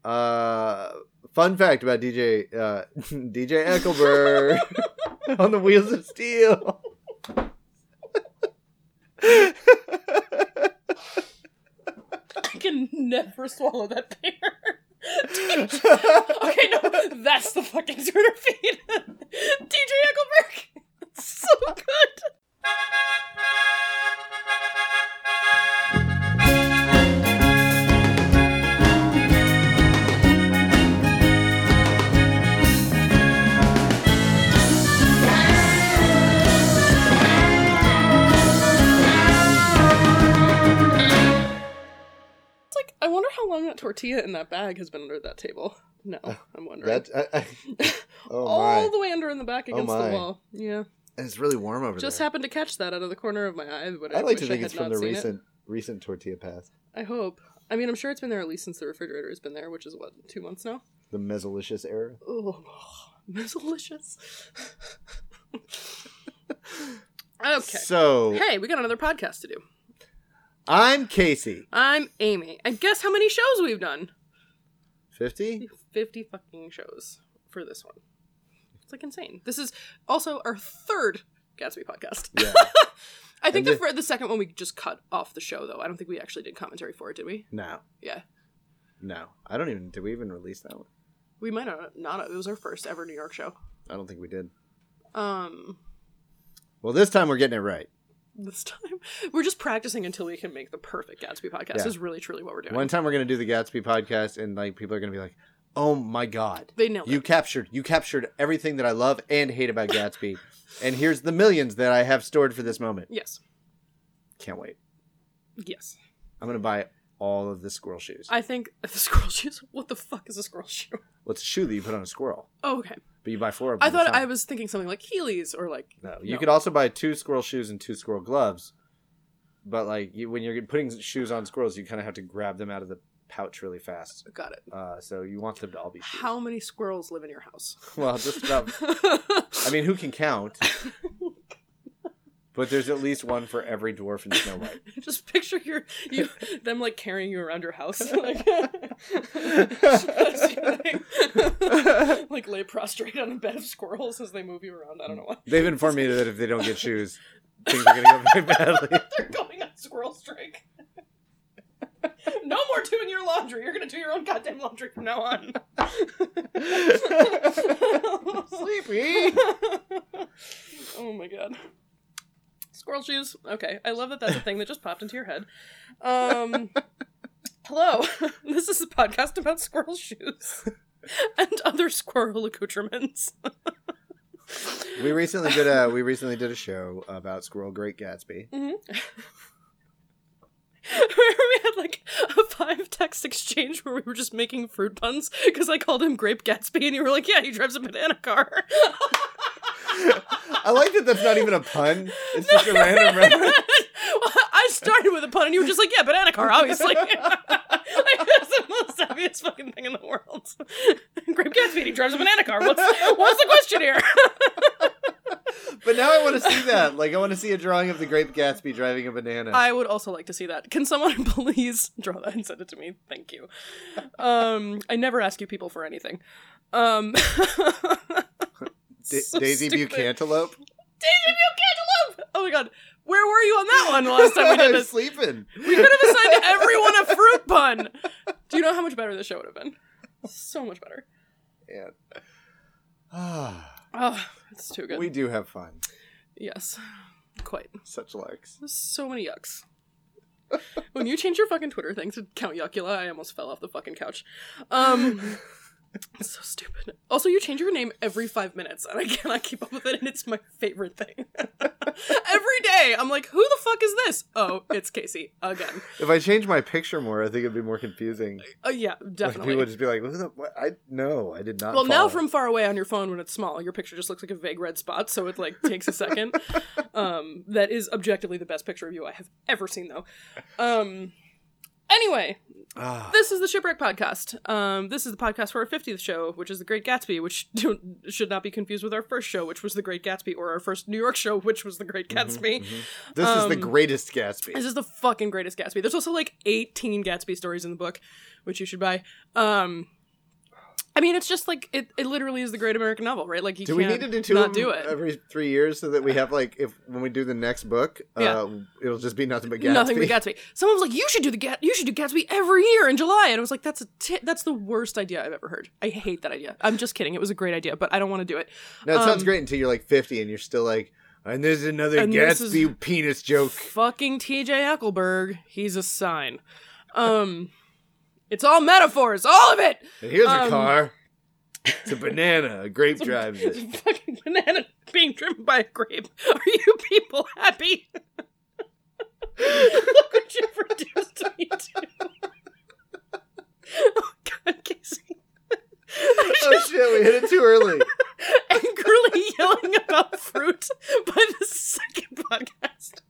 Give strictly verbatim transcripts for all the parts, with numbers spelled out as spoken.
Uh, fun fact about D J uh, D J Eckelberg on the Wheels of Steel. I can never swallow that beer. Okay, no, that's the fucking Twitter feed. D J Eckelberg. It's so good. I wonder how long that tortilla in that bag has been under that table. No, I'm wondering. That, I, I, oh All my. the way under in the back against oh the wall. Yeah. And it's really warm over Just there. Just happened to catch that out of the corner of my eye. But I, I like wish to think I it's had from not the seen recent it. recent tortilla pass. I hope. I mean, I'm sure it's been there at least since the refrigerator has been there, which is, what, two months now? The Mesolicious era? Oh, Mesolicious. Okay. So... Hey, we got another podcast to do. I'm Casey. I'm Amy. And guess how many shows we've done? fifty? fifty fucking shows for this one. It's like insane. This is also our third Gatsby podcast. Yeah. I think the, the, for the second one we just cut off the show, though. I don't think we actually did commentary for it, did we? No. Yeah. No. I don't even... Did we even release that one? We might not. not it was our first ever New York show. I don't think we did. Um. Well, this time we're getting it right. This time? We're just practicing until we can make the perfect Gatsby podcast. Yeah. Is really, truly what we're doing. One time we're going to do the Gatsby podcast, and like people are going to be like, oh my God. They nailed you it. captured You captured everything that I love and hate about Gatsby. And here's the millions that I have stored for this moment. Yes. Can't wait. Yes. I'm going to buy all of the squirrel shoes. I think the squirrel shoes. What the fuck is a squirrel shoe? Well, it's a shoe that you put on a squirrel. Oh, okay. But you buy four of them. I thought I was thinking something like Heelys or like... No, you no. could also buy two squirrel shoes and two squirrel gloves. But like you, when you're putting shoes on squirrels, you kind of have to grab them out of the pouch really fast. Got it. Uh, so you want them to all be shoes. How many squirrels live in your house? Well, just about... I mean, who can count? But there's at least one for every dwarf in Snow White. Just picture your you them like carrying you around your house, like, like lay prostrate on a bed of squirrels as they move you around. I don't know why. They've informed me that if they don't get shoes, things are going to go very badly. They're going on squirrel strike. No more doing your laundry. You're going to do your own goddamn laundry from now on. Sleepy. Oh my God. Squirrel shoes. Okay. I love that that's a thing that just popped into your head. Um, hello. This is a podcast about squirrel shoes and other squirrel accoutrements. we recently did a we recently did a show about Squirrel Great Gatsby. Mm-hmm. We had like a five text exchange where we were just making fruit puns because I called him Grape Gatsby and you were like, yeah, he drives a banana car. I like that that's not even a pun. It's just a random reference. Well, I started with a pun and you were just like, yeah, banana car, obviously. Like, that's the most obvious fucking thing in the world. Grape Gatsby, he drives a banana car. What's, what's the question here? But now I want to see that. Like, I want to see a drawing of the Grape Gatsby driving a banana. I would also like to see that. Can someone please draw that and send it to me? Thank you. Um, I never ask you people for anything. Um... Da- so Daisy Bucantaloupe? Daisy Bucantaloupe! Oh my God. Where were you on that one the last time we did this? Sleeping. We could have assigned everyone a fruit pun. Do you know how much better this show would have been? So much better. Yeah. Oh, it's too good. We do have fun. Yes. Quite. Such larks. So many yucks. When you change your fucking Twitter thing to Count Yuckula, I almost fell off the fucking couch. Um... It's so stupid. Also, you change your name every five minutes, and I cannot keep up with it, and it's my favorite thing. Every day, I'm like, who the fuck is this? Oh, it's Casey, again. If I change my picture more, I think it'd be more confusing. Uh, yeah, definitely. Like, people would just be like, what the, what? I, no, I did not Well, follow. now from far away on your phone when it's small, your picture just looks like a vague red spot, so it, like, takes a second. um, that is objectively the best picture of you I have ever seen, though. Um... Anyway, Ah. this is the Shipwreck Podcast. Um, this is the podcast for our fiftieth show, which is The Great Gatsby, which don't, should not be confused with our first show, which was The Great Gatsby, or our first New York show, which was The Great Gatsby. Mm-hmm, mm-hmm. This um, is the greatest Gatsby. This is the fucking greatest Gatsby. There's also like eighteen Gatsby stories in the book, which you should buy. Um, I mean, it's just like, it, it literally is the great American novel, right? Like, you do can't we need to do two not of do them it. every three years so that we have, like, if when we do the next book, yeah. uh, it'll just be nothing but Gatsby? Nothing but Gatsby. Someone was like, you should do the Ga- you should do Gatsby every year in July. And I was like, that's a t- that's the worst idea I've ever heard. I hate that idea. I'm just kidding. It was a great idea, but I don't want to do it. No, it um, sounds great until you're, like, fifty and you're still like, and there's another and Gatsby penis joke. Fucking T J Ecclesburg. He's a sign. Um, It's all metaphors. All of it! And here's um, a car. It's a banana. A grape drives it. It's a fucking banana being driven by a grape. Are you people happy? Look what you've reduced me to. Oh, God, Casey. Oh, shit. We hit it too early. Angrily yelling about fruit by the second podcast.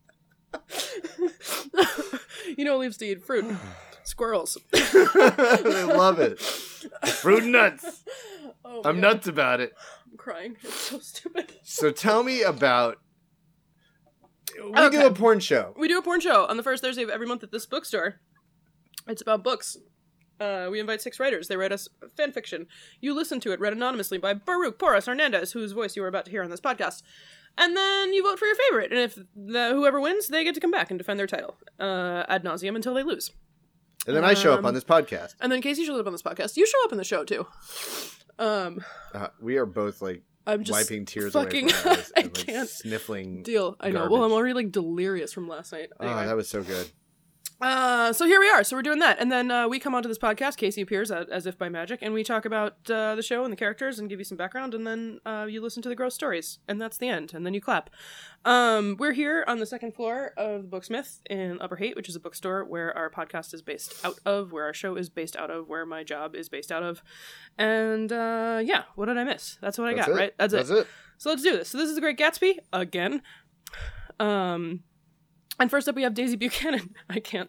You know what leaves to eat fruit? Squirrels. I love it. Fruit nuts. Oh, I'm God. nuts about it. I'm crying. It's so stupid. So tell me about... We Okay. do a porn show. We do a porn show on the first Thursday of every month at this bookstore. It's about books. Uh, we invite six writers. They write us fan fiction. You listen to it read anonymously by Baruch Porras Hernandez, whose voice you are about to hear on this podcast. And then you vote for your favorite. And if the, whoever wins, they get to come back and defend their title uh, ad nauseum until they lose. And then I show up Um, on this podcast. And then Casey shows up on this podcast. You show up in the show, too. Um, Uh, we are both, like, I'm just wiping tears fucking... away from our eyes I and, like, can't sniffling deal. I know. garbage. Well, I'm already, like, delirious from last night. Anyway. Oh, that was so good. Uh, so here we are. So we're doing that. And then uh, we come onto this podcast. Casey appears as, as if by magic. And we talk about uh, the show and the characters and give you some background. And then uh, you listen to the gross stories. And that's the end. And then you clap. Um, we're here on the second floor of the Booksmith in Upper Haight, which is a bookstore where our podcast is based out of, where our show is based out of, where my job is based out of. And uh, yeah, what did I miss? That's what I That's got, it. right? That's, That's it. it. So let's do this. So this is The Great Gatsby, again. Um... And first up, we have Daisy Buchanan. I can't.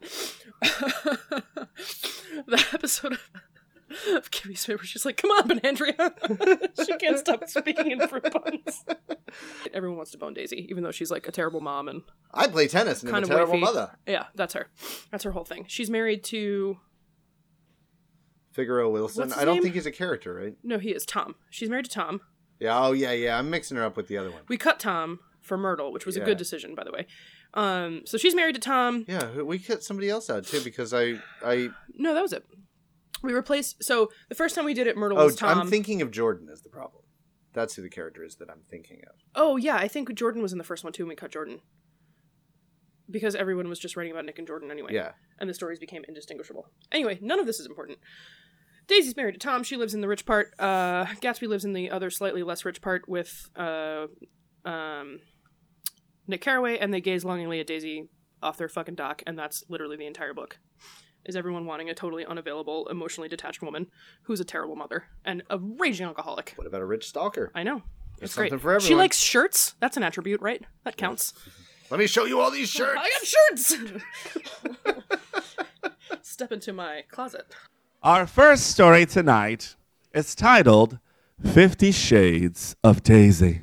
The episode of, of Kimmy Smith where she's like, come on, Benandria. She can't stop speaking in fruit puns. Everyone wants to bone Daisy, even though she's like a terrible mom and I play tennis and I'm kind a of terrible wifey. mother. Yeah, that's her. That's her whole thing. She's married to... Figaro Wilson. What's his I don't name? think he's a character, right? No, he is Tom. She's married to Tom. Yeah, oh, yeah, yeah. I'm mixing her up with the other one. We cut Tom for Myrtle, which was Yeah. a good decision, by the way. Um, so she's married to Tom. Yeah, we cut somebody else out, too, because I... I No, that was it. We replaced... So the first time we did it, Myrtle oh, was Tom. I'm thinking of Jordan as the problem. That's who the character is that I'm thinking of. Oh, yeah, I think Jordan was in the first one, too, and we cut Jordan. Because everyone was just writing about Nick and Jordan anyway. Yeah. And the stories became indistinguishable. Anyway, none of this is important. Daisy's married to Tom. She lives in the rich part. Uh, Gatsby lives in the other slightly less rich part with uh, um, Nick Carraway, and they gaze longingly at Daisy off their fucking dock, and that's literally the entire book. Is everyone wanting a totally unavailable, emotionally detached woman who's a terrible mother and a raging alcoholic. What about a rich stalker? I know. That's It's great. something for everyone. She likes shirts. That's an attribute, right? That counts. Let me show you all these shirts. I got shirts! Step into my closet. Our first story tonight is titled Fifty Shades of Daisy.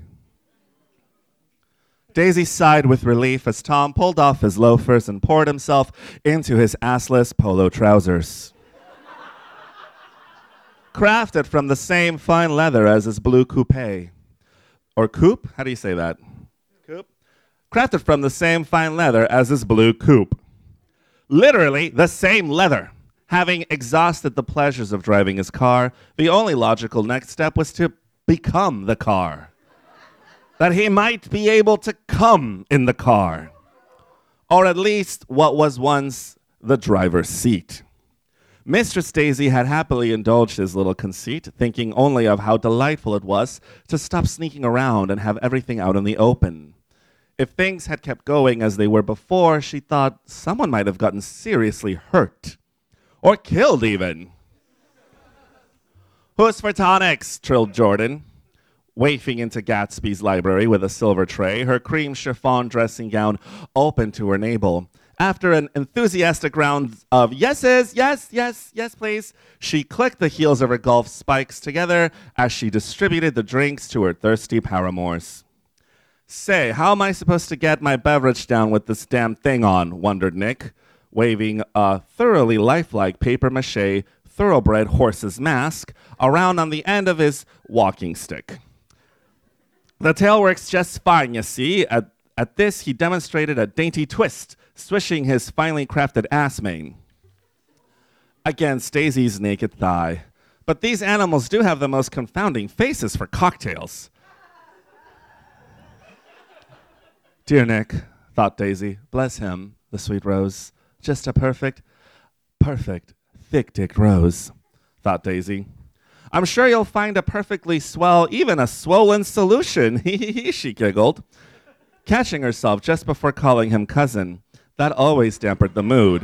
Daisy sighed with relief as Tom pulled off his loafers and poured himself into his assless polo trousers. Crafted from the same fine leather as his blue coupe. Or coupe? How do you say that? Coupe? Crafted from the same fine leather as his blue coupe. Literally the same leather. Having exhausted the pleasures of driving his car, the only logical next step was to become the car. That he might be able to come in the car. Or at least what was once the driver's seat. Mistress Daisy had happily indulged his little conceit, thinking only of how delightful it was to stop sneaking around and have everything out in the open. If things had kept going as they were before, she thought someone might have gotten seriously hurt. Or killed, even. Who's for tonics? Trilled Jordan, wafting into Gatsby's library with a silver tray, her cream chiffon dressing gown open to her navel, After an enthusiastic round of yeses, yes, yes, yes, please, she clicked the heels of her golf spikes together as she distributed the drinks to her thirsty paramours. Say, how am I supposed to get my beverage down with this damn thing on? Wondered Nick, waving a thoroughly lifelike papier-mâché thoroughbred horse's mask around on the end of his walking stick. The tail works just fine, you see. At, at this, he demonstrated a dainty twist, swishing his finely crafted ass mane against Daisy's naked thigh. But these animals do have the most confounding faces for cocktails. Dear Nick, thought Daisy, bless him, the sweet rose. Just a perfect, perfect, thick-dicked rose, thought Daisy. I'm sure you'll find a perfectly swell, even a swollen solution, she giggled, catching herself just before calling him cousin. That always dampened the mood.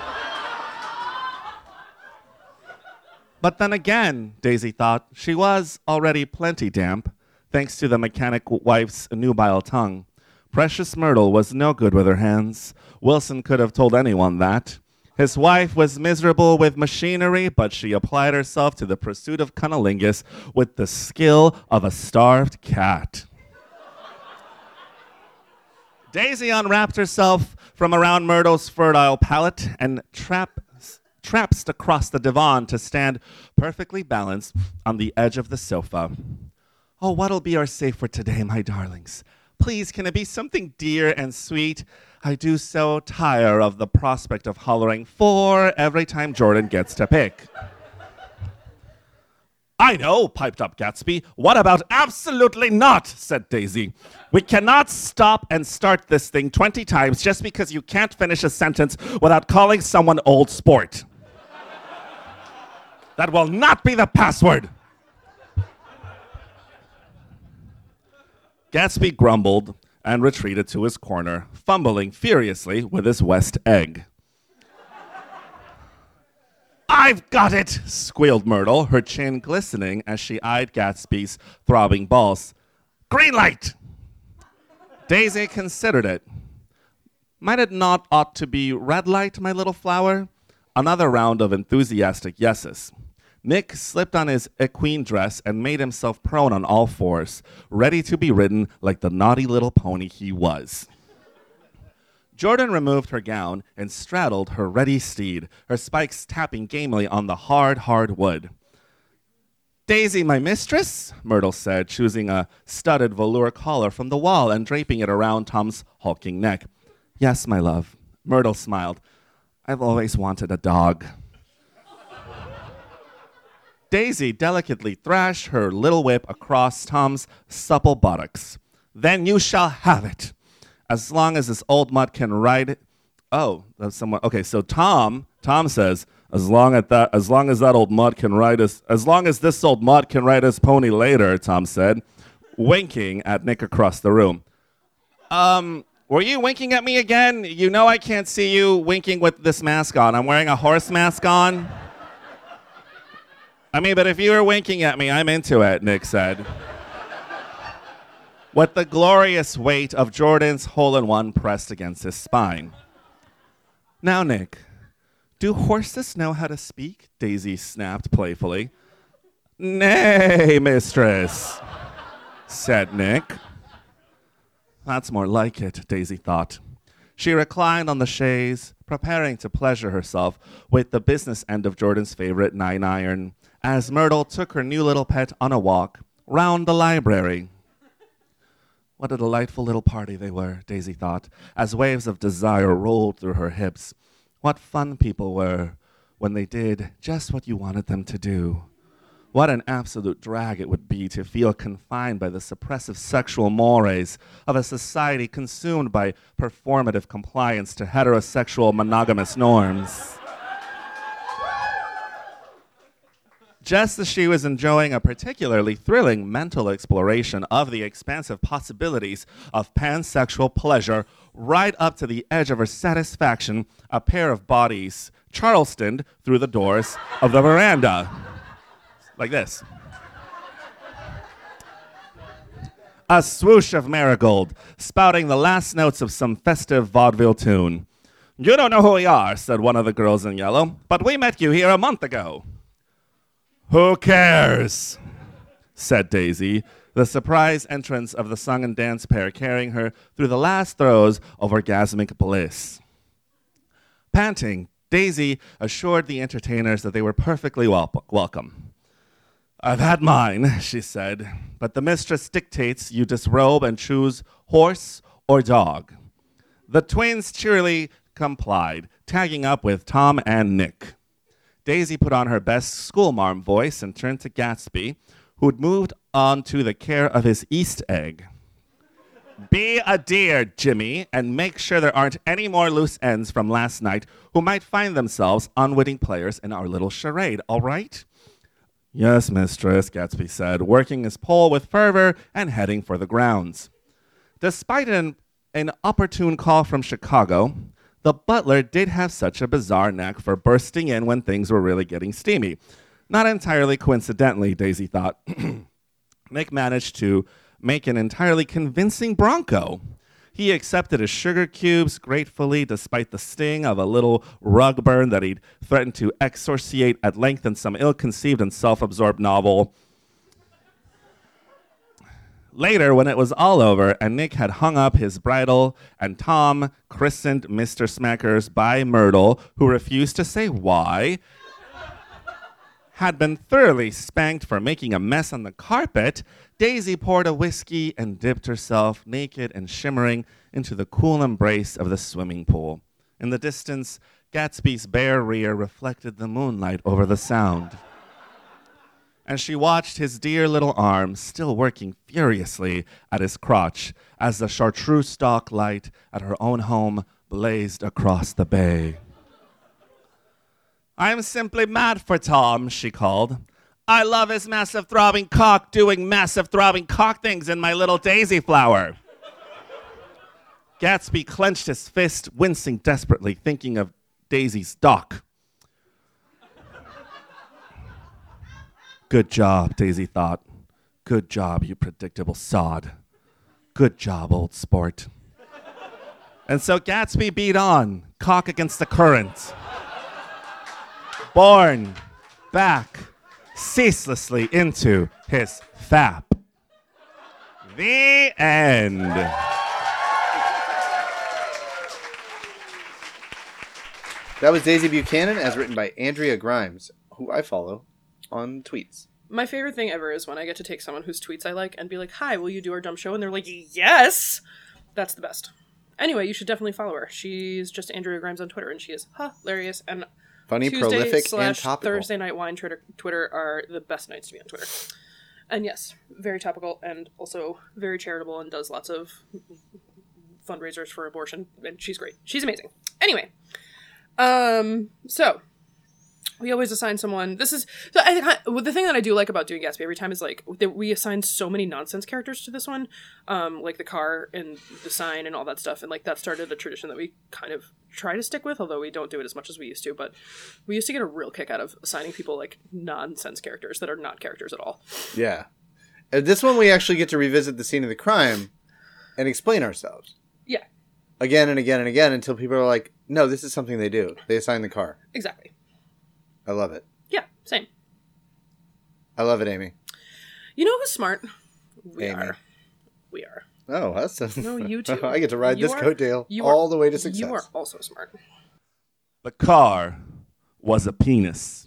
But then again, Daisy thought, she was already plenty damp, thanks to the mechanic wife's nubile tongue. Precious Myrtle was no good with her hands. Wilson could have told anyone that. His wife was miserable with machinery, but she applied herself to the pursuit of cunnilingus with the skill of a starved cat. Daisy unwrapped herself from around Myrtle's fertile palate and trap, tramped across the divan to stand perfectly balanced on the edge of the sofa. Oh, what'll be our safe for today, my darlings? Please, can it be something dear and sweet? I do so tire of the prospect of hollering four every time Jordan gets to pick. I know, piped up Gatsby. What about absolutely not, said Daisy. We cannot stop and start this thing twenty times just because you can't finish a sentence without calling someone old sport. That will not be the password. Gatsby grumbled and retreated to his corner, fumbling furiously with his West egg. I've got it, squealed Myrtle, her chin glistening as she eyed Gatsby's throbbing balls. Green light! Daisy considered it. Might it not ought to be red light, my little flower? Another round of enthusiastic yeses. Nick slipped on his equine dress and made himself prone on all fours, ready to be ridden like the naughty little pony he was. Jordan removed her gown and straddled her ready steed, her spikes tapping gamely on the hard, hard wood. Daisy, my mistress, Myrtle said, choosing a studded velour collar from the wall and draping it around Tom's hulking neck. Yes, my love, Myrtle smiled. I've always wanted a dog. Daisy delicately thrashed her little whip across Tom's supple buttocks. Then you shall have it. As long as this old mutt can ride it. Oh, that's someone. Okay, so Tom, Tom says, as long as that, as long as that old mutt can ride his, as long as this old mutt can ride his pony later, Tom said, winking at Nick across the room. Um, were you winking at me again? You know I can't see you winking with this mask on. I'm wearing a horse mask on. I mean, but if you were winking at me, I'm into it, Nick said. With the glorious weight of Jordan's hole-in-one pressed against his spine. Now, Nick, do horses know how to speak? Daisy snapped playfully. Nay, mistress, said Nick. That's more like it, Daisy thought. She reclined on the chaise, preparing to pleasure herself with the business end of Jordan's favorite nine-iron, as Myrtle took her new little pet on a walk round the library. What a delightful little party they were, Daisy thought, as waves of desire rolled through her hips. What fun people were when they did just what you wanted them to do. What an absolute drag it would be to feel confined by the suppressive sexual mores of a society consumed by performative compliance to heterosexual monogamous norms. Just as she was enjoying a particularly thrilling mental exploration of the expansive possibilities of pansexual pleasure, right up to the edge of her satisfaction, a pair of bodies Charlestoned through the doors of the veranda. Like this. A swoosh of marigold, spouting the last notes of some festive vaudeville tune. You don't know who we are, said one of the girls in yellow, but we met you here a month ago. Who cares? Said Daisy, the surprise entrance of the song and dance pair carrying her through the last throes of orgasmic bliss. Panting, Daisy assured the entertainers that they were perfectly wel- welcome. I've had mine, she said, but the mistress dictates you disrobe and choose horse or dog. The twins cheerily complied, tagging up with Tom and Nick. Daisy put on her best schoolmarm voice and turned to Gatsby, who'd moved on to the care of his East egg. Be a dear, Jimmy, and make sure there aren't any more loose ends from last night who might find themselves unwitting players in our little charade, all right? Yes, mistress, Gatsby said, working his pole with fervor and heading for the grounds. Despite an, an opportune call from Chicago, the butler did have such a bizarre knack for bursting in when things were really getting steamy. Not entirely coincidentally, Daisy thought. Nick managed to make an entirely convincing Bronco. He accepted his sugar cubes gratefully, despite the sting of a little rug burn that he'd threatened to exorciate at length in some ill-conceived and self-absorbed novel. Later, when it was all over and Nick had hung up his bridle and Tom christened Mister Smackers by Myrtle, who refused to say why, had been thoroughly spanked for making a mess on the carpet, Daisy poured a whiskey and dipped herself, naked and shimmering, into the cool embrace of the swimming pool. In the distance, Gatsby's bare rear reflected the moonlight over the sound. And she watched his dear little arms still working furiously at his crotch as the chartreuse stock light at her own home blazed across the bay. I'm simply mad for Tom, she called. I love his massive throbbing cock doing massive throbbing cock things in my little daisy flower. Gatsby clenched his fist, wincing desperately, thinking of Daisy's dock. Good job, Daisy thought. Good job, you predictable sod. Good job, old sport. And so Gatsby beat on, cock against the current. Born back ceaselessly into his fap. The end. That was Daisy Buchanan, as written by Andrea Grimes, who I follow on tweets. My favorite thing ever is when I get to take someone whose tweets I like and be like, hi, will you do our dumb show? And they're like, yes! That's the best. Anyway, you should definitely follow her. She's just Andrea Grimes on Twitter, and she is hilarious. And funny, Tuesday prolific, slash and topical. Thursday Night Wine Twitter, Twitter are the best nights to be on Twitter. And yes, very topical and also very charitable and does lots of fundraisers for abortion. And she's great. She's amazing. Anyway, um, so we always assign someone. This is so I think I, the thing that I do like about doing Gatsby every time is like that we assign so many nonsense characters to this one, um, like the car and the sign and all that stuff, and like that started a tradition that we kind of try to stick with, although we don't do it as much as we used to. But we used to get a real kick out of assigning people like nonsense characters that are not characters at all. Yeah, and this one we actually get to revisit the scene of the crime and explain ourselves. Yeah, again and again and again until people are like, no, this is something they do. They assign the car. Exactly. I love it. Yeah, same. I love it, Amy. You know who's smart? We Amy. are. We are. Oh, that's a... No, you too. I get to ride You this are- coattail you are- all the way to success. You are also smart. The car was a penis.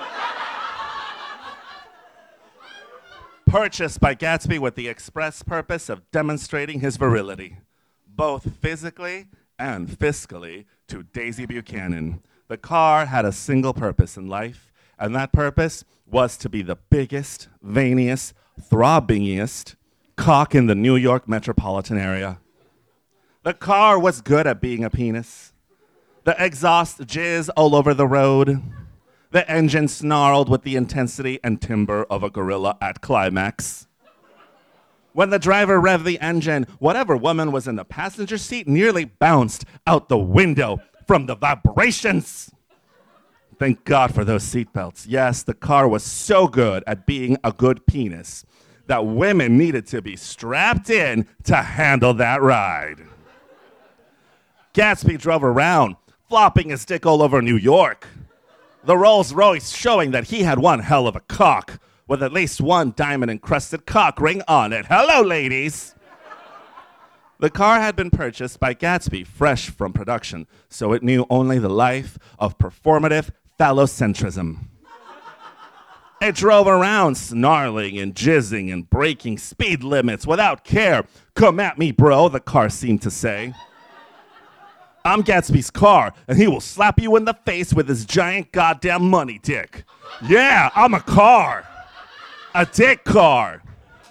Purchased by Gatsby with the express purpose of demonstrating his virility, both physically and fiscally, to Daisy Buchanan. The car had a single purpose in life, and that purpose was to be the biggest, veiniest, throbbingest cock in the New York metropolitan area. The car was good at being a penis. The exhaust jizz all over the road. The engine snarled with the intensity and timbre of a gorilla at climax. When the driver revved the engine, whatever woman was in the passenger seat nearly bounced out the window from the vibrations. Thank God for those seatbelts. Yes, the car was so good at being a good penis that women needed to be strapped in to handle that ride. Gatsby drove around, flopping his dick all over New York. The Rolls Royce showing that he had one hell of a cock, with at least one diamond-encrusted cock ring on it. Hello, ladies! The car had been purchased by Gatsby, fresh from production, so it knew only the life of performative phallocentrism. It drove around snarling and jizzing and breaking speed limits without care. Come at me, bro, the car seemed to say. I'm Gatsby's car, and he will slap you in the face with his giant goddamn money dick. Yeah, I'm a car. A dick car.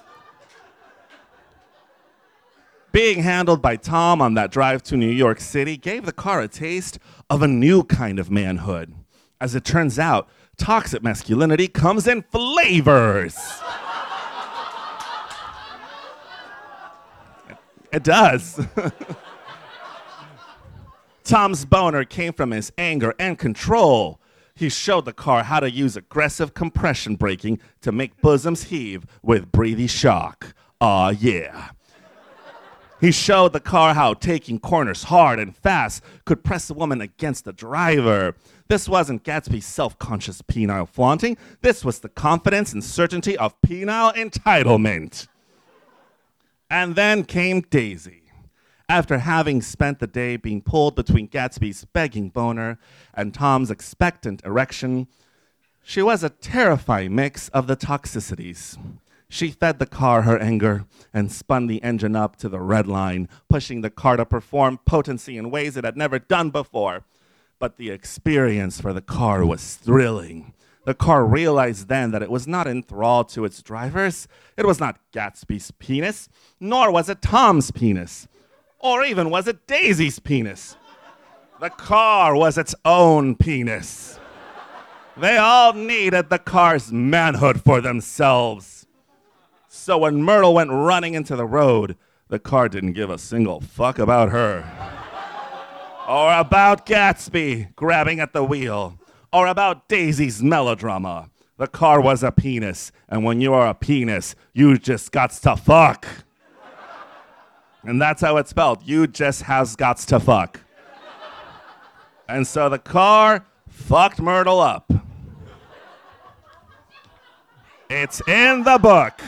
Being handled by Tom on that drive to New York City gave the car a taste of a new kind of manhood. As it turns out, toxic masculinity comes in flavors. It does. Tom's boner came from his anger and control. He showed the car how to use aggressive compression braking to make bosoms heave with breathy shock. Aw, yeah. He showed the car how taking corners hard and fast could press a woman against the driver. This wasn't Gatsby's self-conscious penile flaunting. This was the confidence and certainty of penile entitlement. And then came Daisy. After having spent the day being pulled between Gatsby's begging boner and Tom's expectant erection, she was a terrifying mix of the toxicities. She fed the car her anger and spun the engine up to the red line, pushing the car to perform potency in ways it had never done before. But the experience for the car was thrilling. The car realized then that it was not enthralled to its drivers. It was not Gatsby's penis, nor was it Tom's penis, or even was it Daisy's penis. The car was its own penis. They all needed the car's manhood for themselves. So when Myrtle went running into the road, the car didn't give a single fuck about her. Or about Gatsby grabbing at the wheel. Or about Daisy's melodrama. The car was a penis, and when you are a penis, you just gots to fuck. And that's how it's spelled. You just has gots to fuck. And so the car fucked Myrtle up. It's in the book.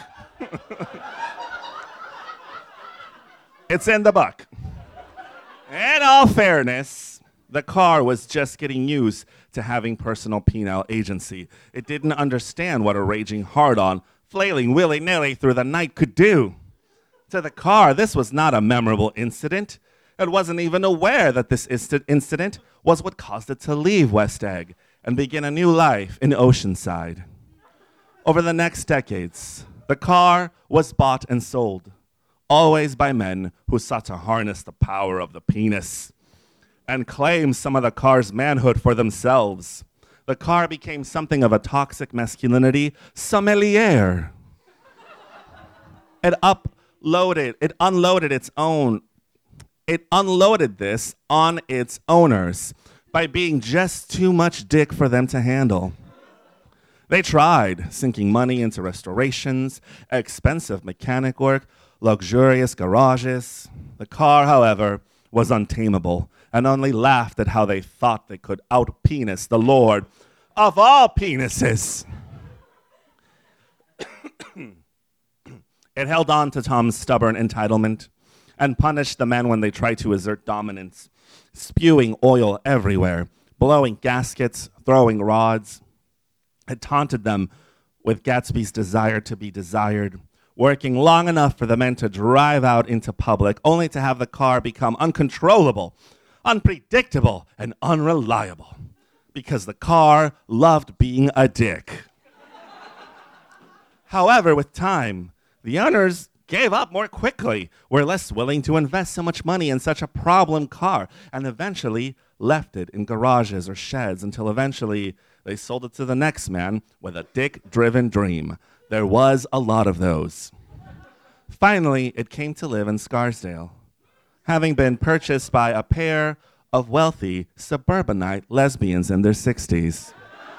It's in the book. In all fairness, the car was just getting used to having personal penile agency. It didn't understand what a raging hard-on, flailing willy-nilly through the night could do. To the car, this was not a memorable incident. It wasn't even aware that this inst- incident was what caused it to leave West Egg and begin a new life in Oceanside. Over the next decades, the car was bought and sold, always by men who sought to harness the power of the penis and claim some of the car's manhood for themselves. The car became something of a toxic masculinity sommelier. It uploaded, it unloaded its own, it unloaded this on its owners by being just too much dick for them to handle. They tried sinking money into restorations, expensive mechanic work, luxurious garages. The car, however, was untamable and only laughed at how they thought they could out-penis the Lord of all penises. It held on to Tom's stubborn entitlement and punished the men when they tried to assert dominance, spewing oil everywhere, blowing gaskets, throwing rods. It taunted them with Gatsby's desire to be desired, working long enough for the men to drive out into public, only to have the car become uncontrollable, unpredictable, and unreliable, because the car loved being a dick. However, with time, the owners gave up more quickly, were less willing to invest so much money in such a problem car, and eventually left it in garages or sheds until eventually they sold it to the next man with a dick-driven dream. There was a lot of those. Finally, it came to live in Scarsdale, having been purchased by a pair of wealthy suburbanite lesbians in their sixties.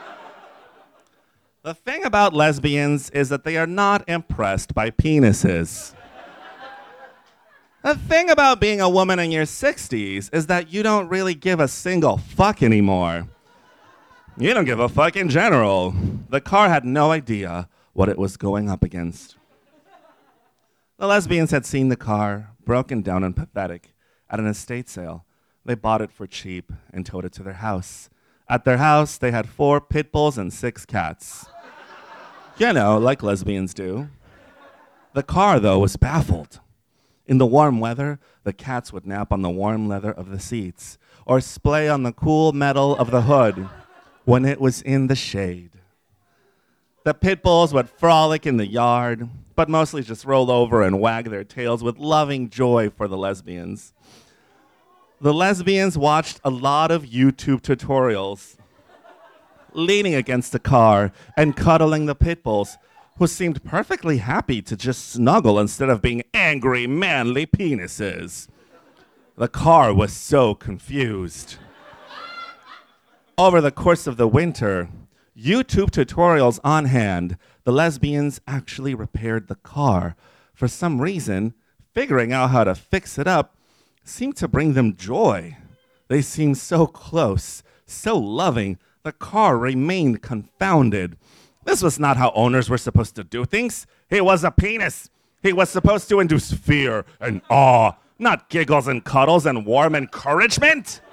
The thing about lesbians is that they are not impressed by penises. The thing about being a woman in your sixties is that you don't really give a single fuck anymore. You don't give a fuck in general. The car had no idea what it was going up against. The lesbians had seen the car, broken down and pathetic, at an estate sale. They bought it for cheap and towed it to their house. At their house, they had four pit bulls and six cats. You know, like lesbians do. The car, though, was baffled. In the warm weather, the cats would nap on the warm leather of the seats or splay on the cool metal of the hood when it was in the shade. The pit bulls would frolic in the yard, but mostly just roll over and wag their tails with loving joy for the lesbians. The lesbians watched a lot of YouTube tutorials, leaning against the car and cuddling the pit bulls, who seemed perfectly happy to just snuggle instead of being angry, manly penises. The car was so confused. Over the course of the winter, YouTube tutorials on hand, the lesbians actually repaired the car. For some reason, figuring out how to fix it up seemed to bring them joy. They seemed so close, so loving. The car remained confounded. This was not how owners were supposed to do things. He was a penis. He was supposed to induce fear and awe, not giggles and cuddles and warm encouragement.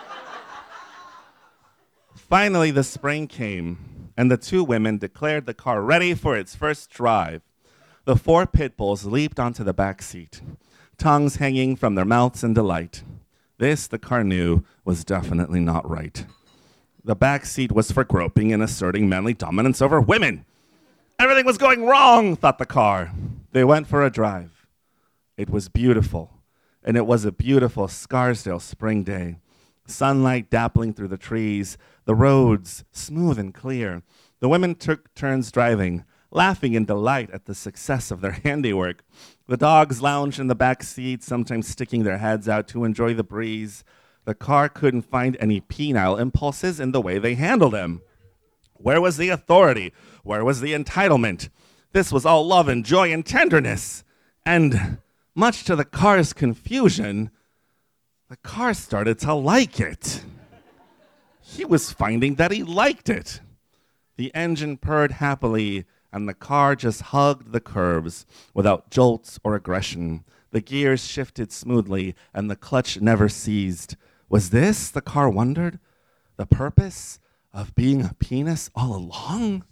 Finally, the spring came, and the two women declared the car ready for its first drive. The four pit bulls leaped onto the back seat, tongues hanging from their mouths in delight. This, the car knew, was definitely not right. The back seat was for groping and asserting manly dominance over women. Everything was going wrong, thought the car. They went for a drive. It was beautiful, and it was a beautiful Scarsdale spring day. Sunlight dappling through the trees, the roads smooth and clear. The women took turns driving, laughing in delight at the success of their handiwork. The dogs lounged in the back seat, sometimes sticking their heads out to enjoy the breeze. The car couldn't find any penile impulses in the way they handled him. Where was the authority? Where was the entitlement? This was all love and joy and tenderness. And much to the car's confusion, the car started to like it. He was finding that he liked it. The engine purred happily, and the car just hugged the curbs without jolts or aggression. The gears shifted smoothly, and the clutch never seized. Was this, the car wondered, the purpose of being a penis all along?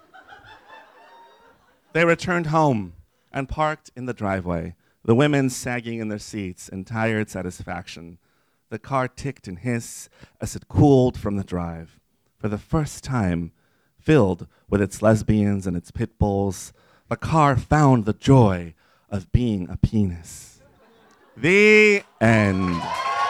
They returned home and parked in the driveway, the women sagging in their seats in tired satisfaction. The car ticked and hissed as it cooled from the drive. For the first time, filled with its lesbians and its pit bulls, the car found the joy of being a penis. The end.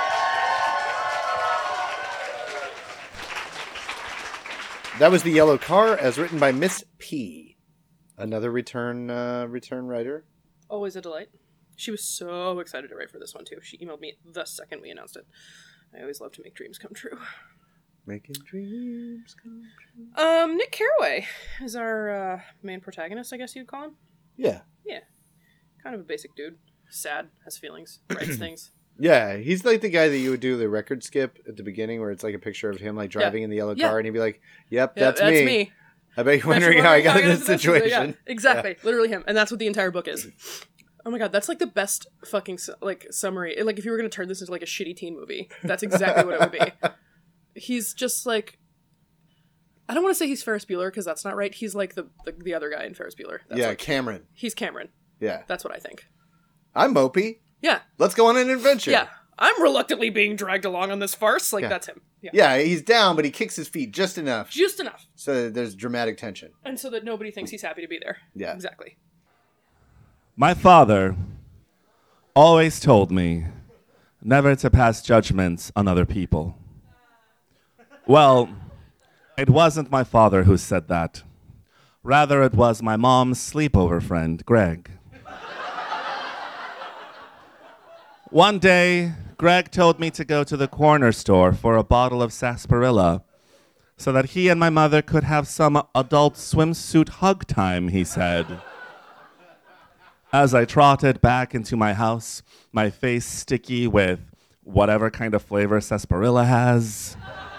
That was The Yellow Car, as written by Miss P. Another return uh, return writer. Always a delight. She was so excited to write for this one, too. She emailed me the second we announced it. I always love to make dreams come true. Making dreams come true. Um, Nick Carraway is our uh, main protagonist, I guess you'd call him. Yeah. Yeah. Kind of a basic dude. Sad, has feelings, writes things. Yeah, he's like the guy that you would do the record skip at the beginning where it's like a picture of him like driving yeah. in the yellow yeah. car and he'd be like, yep, yeah, that's, that's me. me. I bet you're wondering how I got in this situation. Yeah, exactly. Yeah. Literally him. And that's what the entire book is. Oh my god, that's like the best fucking su- like summary. Like if you were going to turn this into like a shitty teen movie, that's exactly what it would be. He's just like, I don't want to say he's Ferris Bueller because that's not right. He's like the, the, the other guy in Ferris Bueller. That's yeah, like, Cameron. He's Cameron. Yeah. That's what I think. I'm Mopey. Yeah. Let's go on an adventure. Yeah. I'm reluctantly being dragged along on this farce. Like, yeah. that's him. Yeah. yeah, he's down, but he kicks his feet just enough. Just enough. So that there's dramatic tension. And so that nobody thinks he's happy to be there. Yeah. Exactly. My father always told me never to pass judgments on other people. Well, it wasn't my father who said that. Rather, it was my mom's sleepover friend, Greg. One day, Greg told me to go to the corner store for a bottle of sarsaparilla so that he and my mother could have some adult swimsuit hug time, he said. As I trotted back into my house, my face sticky with whatever kind of flavor sarsaparilla has,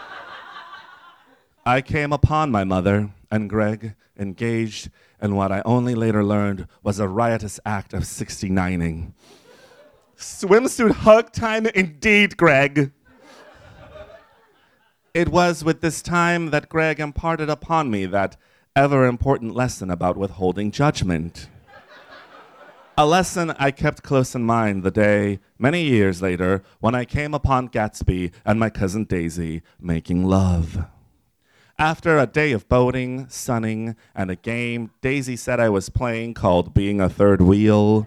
I came upon my mother and Greg engaged in what I only later learned was a riotous act of sixty-nining. Swimsuit hug time indeed, Greg. It was with this time that Greg imparted upon me that ever-important lesson about withholding judgment. A lesson I kept close in mind the day, many years later, when I came upon Gatsby and my cousin Daisy making love. After a day of boating, sunning, and a game Daisy said I was playing called Being a Third Wheel,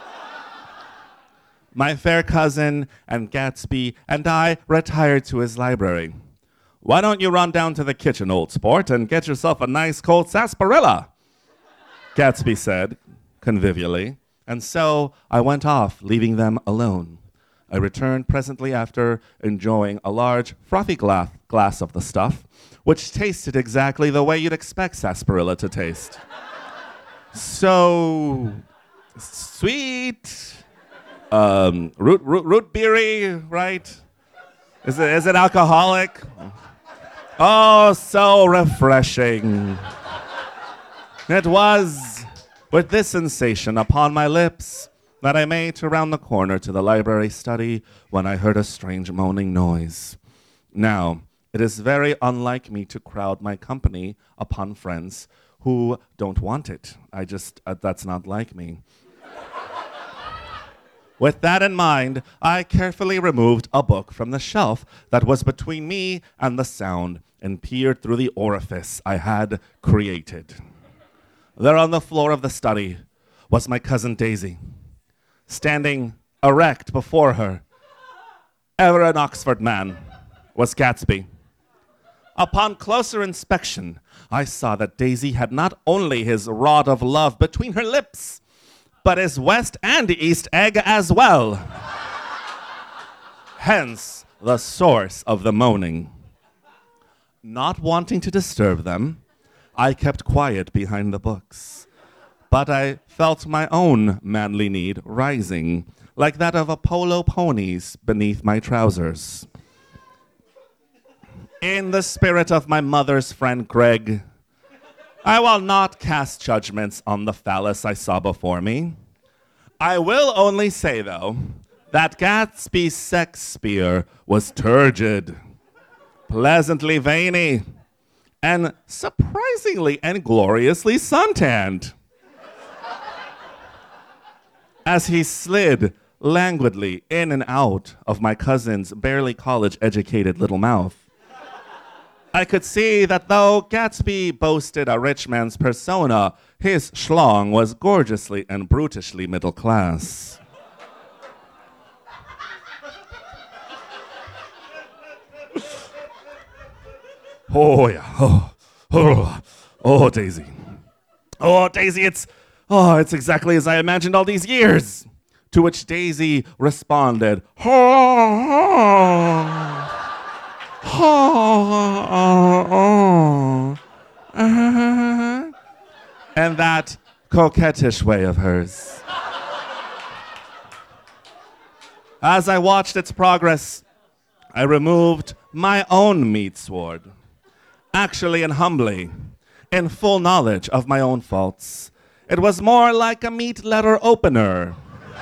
my fair cousin and Gatsby and I retired to his library. Why don't you run down to the kitchen, old sport, and get yourself a nice cold sarsaparilla? Gatsby said, convivially, and so I went off, leaving them alone. I returned presently after, enjoying a large, frothy gla- glass of the stuff, which tasted exactly the way you'd expect sarsaparilla to taste. So sweet, um, root, root, root beery, right? Is it, is it alcoholic? Oh, so refreshing. It was with this sensation upon my lips that I made to round the corner to the library study when I heard a strange moaning noise. Now, it is very unlike me to crowd my company upon friends who don't want it. I just, uh, that's not like me. With that in mind, I carefully removed a book from the shelf that was between me and the sound and peered through the orifice I had created. There on the floor of the study was my cousin Daisy, standing erect before her. Ever an Oxford man was Gatsby. Upon closer inspection, I saw that Daisy had not only his rod of love between her lips, but his west and east egg as well. Hence, the source of the moaning. Not wanting to disturb them, I kept quiet behind the books. But I felt my own manly need rising, like that of a polo pony's beneath my trousers. In the spirit of my mother's friend Greg, I will not cast judgments on the phallus I saw before me. I will only say, though, that Gatsby's sex spear was turgid, pleasantly veiny, and surprisingly and gloriously suntanned. As he slid languidly in and out of my cousin's barely college-educated little mouth, I could see that though Gatsby boasted a rich man's persona, his schlong was gorgeously and brutishly middle class. Oh, yeah. Oh, oh, oh, Daisy. Oh, Daisy, it's, oh, it's exactly as I imagined all these years. To which Daisy responded, oh, oh, oh, oh, uh, and that coquettish way of hers. As I watched its progress, I removed my own meat sword. Actually and humbly, in full knowledge of my own faults. It was more like a meat letter opener.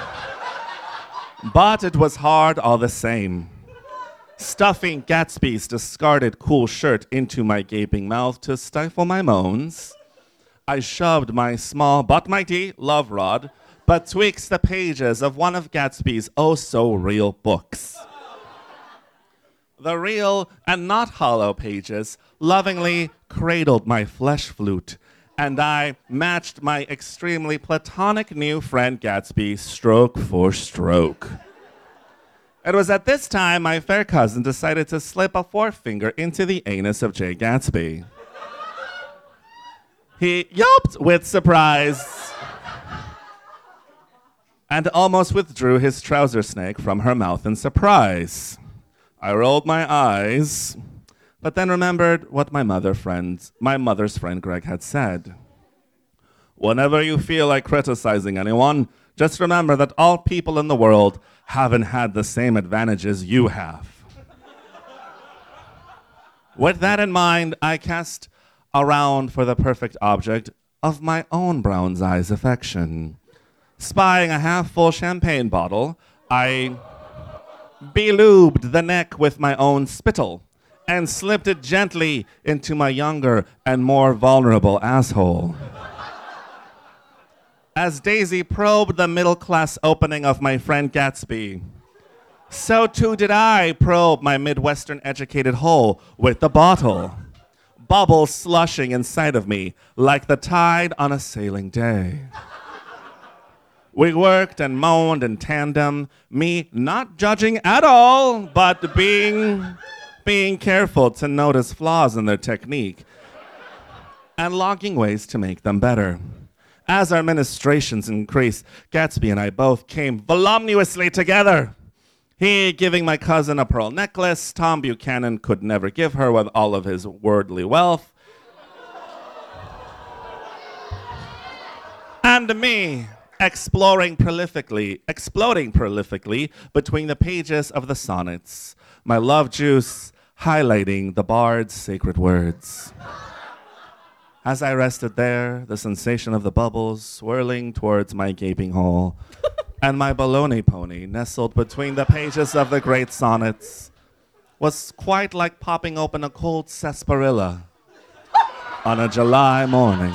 But it was hard all the same. Stuffing Gatsby's discarded cool shirt into my gaping mouth to stifle my moans, I shoved my small but mighty love rod betwixt the pages of one of Gatsby's oh-so-real books. The real and not hollow pages lovingly cradled my flesh flute, and I matched my extremely platonic new friend Gatsby stroke for stroke. It was at this time my fair cousin decided to slip a forefinger into the anus of Jay Gatsby. He yelped with surprise and almost withdrew his trouser snake from her mouth in surprise. I rolled my eyes, but then remembered what my mother friend, my mother's friend Greg had said. Whenever you feel like criticizing anyone, just remember that all people in the world haven't had the same advantages you have. With that in mind, I cast around for the perfect object of my own brown's eyes affection. Spying a half-full champagne bottle, I belubed the neck with my own spittle and slipped it gently into my younger and more vulnerable asshole. As Daisy probed the middle-class opening of my friend Gatsby, so too did I probe my Midwestern-educated hole with the bottle, bubbles slushing inside of me like the tide on a sailing day. We worked and moaned in tandem, me not judging at all, but being, being careful to notice flaws in their technique and logging ways to make them better. As our ministrations increased, Gatsby and I both came voluminously together. He giving my cousin a pearl necklace Tom Buchanan could never give her with all of his worldly wealth. And me exploring prolifically, exploding prolifically between the pages of the sonnets, my love juice highlighting the bard's sacred words. As I rested there, the sensation of the bubbles swirling towards my gaping hole, and my baloney pony nestled between the pages of the great sonnets, was quite like popping open a cold sarsaparilla on a July morning.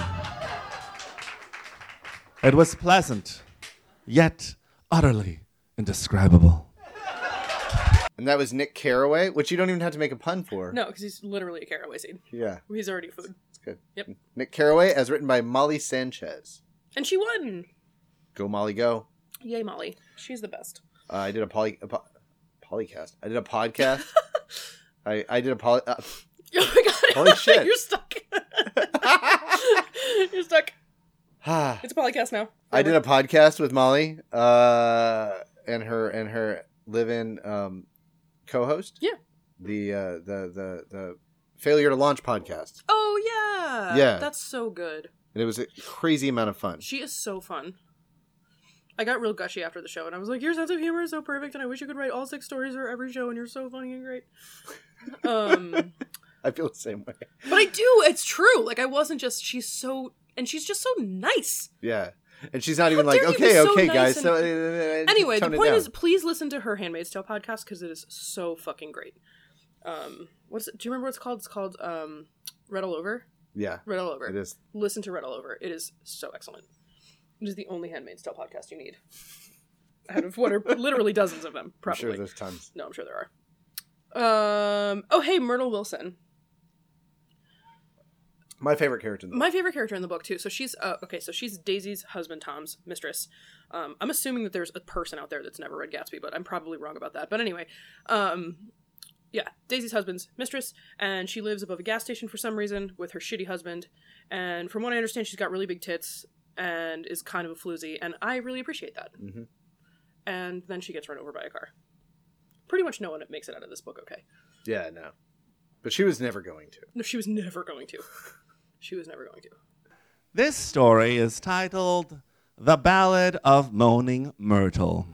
It was pleasant, yet utterly indescribable. And that was Nick Carraway, which you don't even have to make a pun for. No, because he's literally a caraway seed. Yeah. He's already food. It's good. Yep. Nick Carraway, as written by Molly Sanchez. And she won. Go, Molly, go. Yay, Molly. She's the best. Uh, I did a poly... A po- polycast. I did a podcast. I, I did a poly... Uh, Oh my god. Holy shit. You're stuck. You're stuck. It's a podcast now. I did a podcast with Molly uh, and her and her live-in um, co-host. Yeah. The uh, the the the Failure to Launch podcast. Oh yeah. Yeah. That's so good. And it was a crazy amount of fun. She is so fun. I got real gushy after the show, and I was like, "Your sense of humor is so perfect, and I wish you could write all six stories for every show, and you're so funny and great." Um, I feel the same way. but I do. It's true. Like I wasn't just. She's so, and she's just so nice. Yeah. And she's not even How like, dare you okay, be so okay, nice guys. and- So uh, Anyway, the tone it point down. is, please listen to her Handmaid's Tale podcast because it is so fucking great. Um, what's it, do you remember what it's called? It's called um, Read All Over. Yeah, Read All Over. it is. Listen to Read All Over. It is so excellent. It is the only Handmaid's Tale podcast you need. Out of what are literally dozens of them, I'm probably. sure there's tons. No, I'm sure there are. Um. Oh, hey, Myrtle Wilson. My favorite character in the My favorite character in the book too. So she's uh, okay. So she's Daisy's husband, Tom's mistress. Um, I'm assuming that there's a person out there that's never read Gatsby, but I'm probably wrong about that. But anyway, um, yeah, Daisy's husband's mistress, and she lives above a gas station for some reason with her shitty husband. And from what I understand, she's got really big tits and is kind of a floozy, and I really appreciate that. Mm-hmm. And then she gets run over by a car. Pretty much no one makes it out of this book okay. Yeah, no. But she was never going to. No, she was never going to. She was never going to. This story is titled The Ballad of Moaning Myrtle.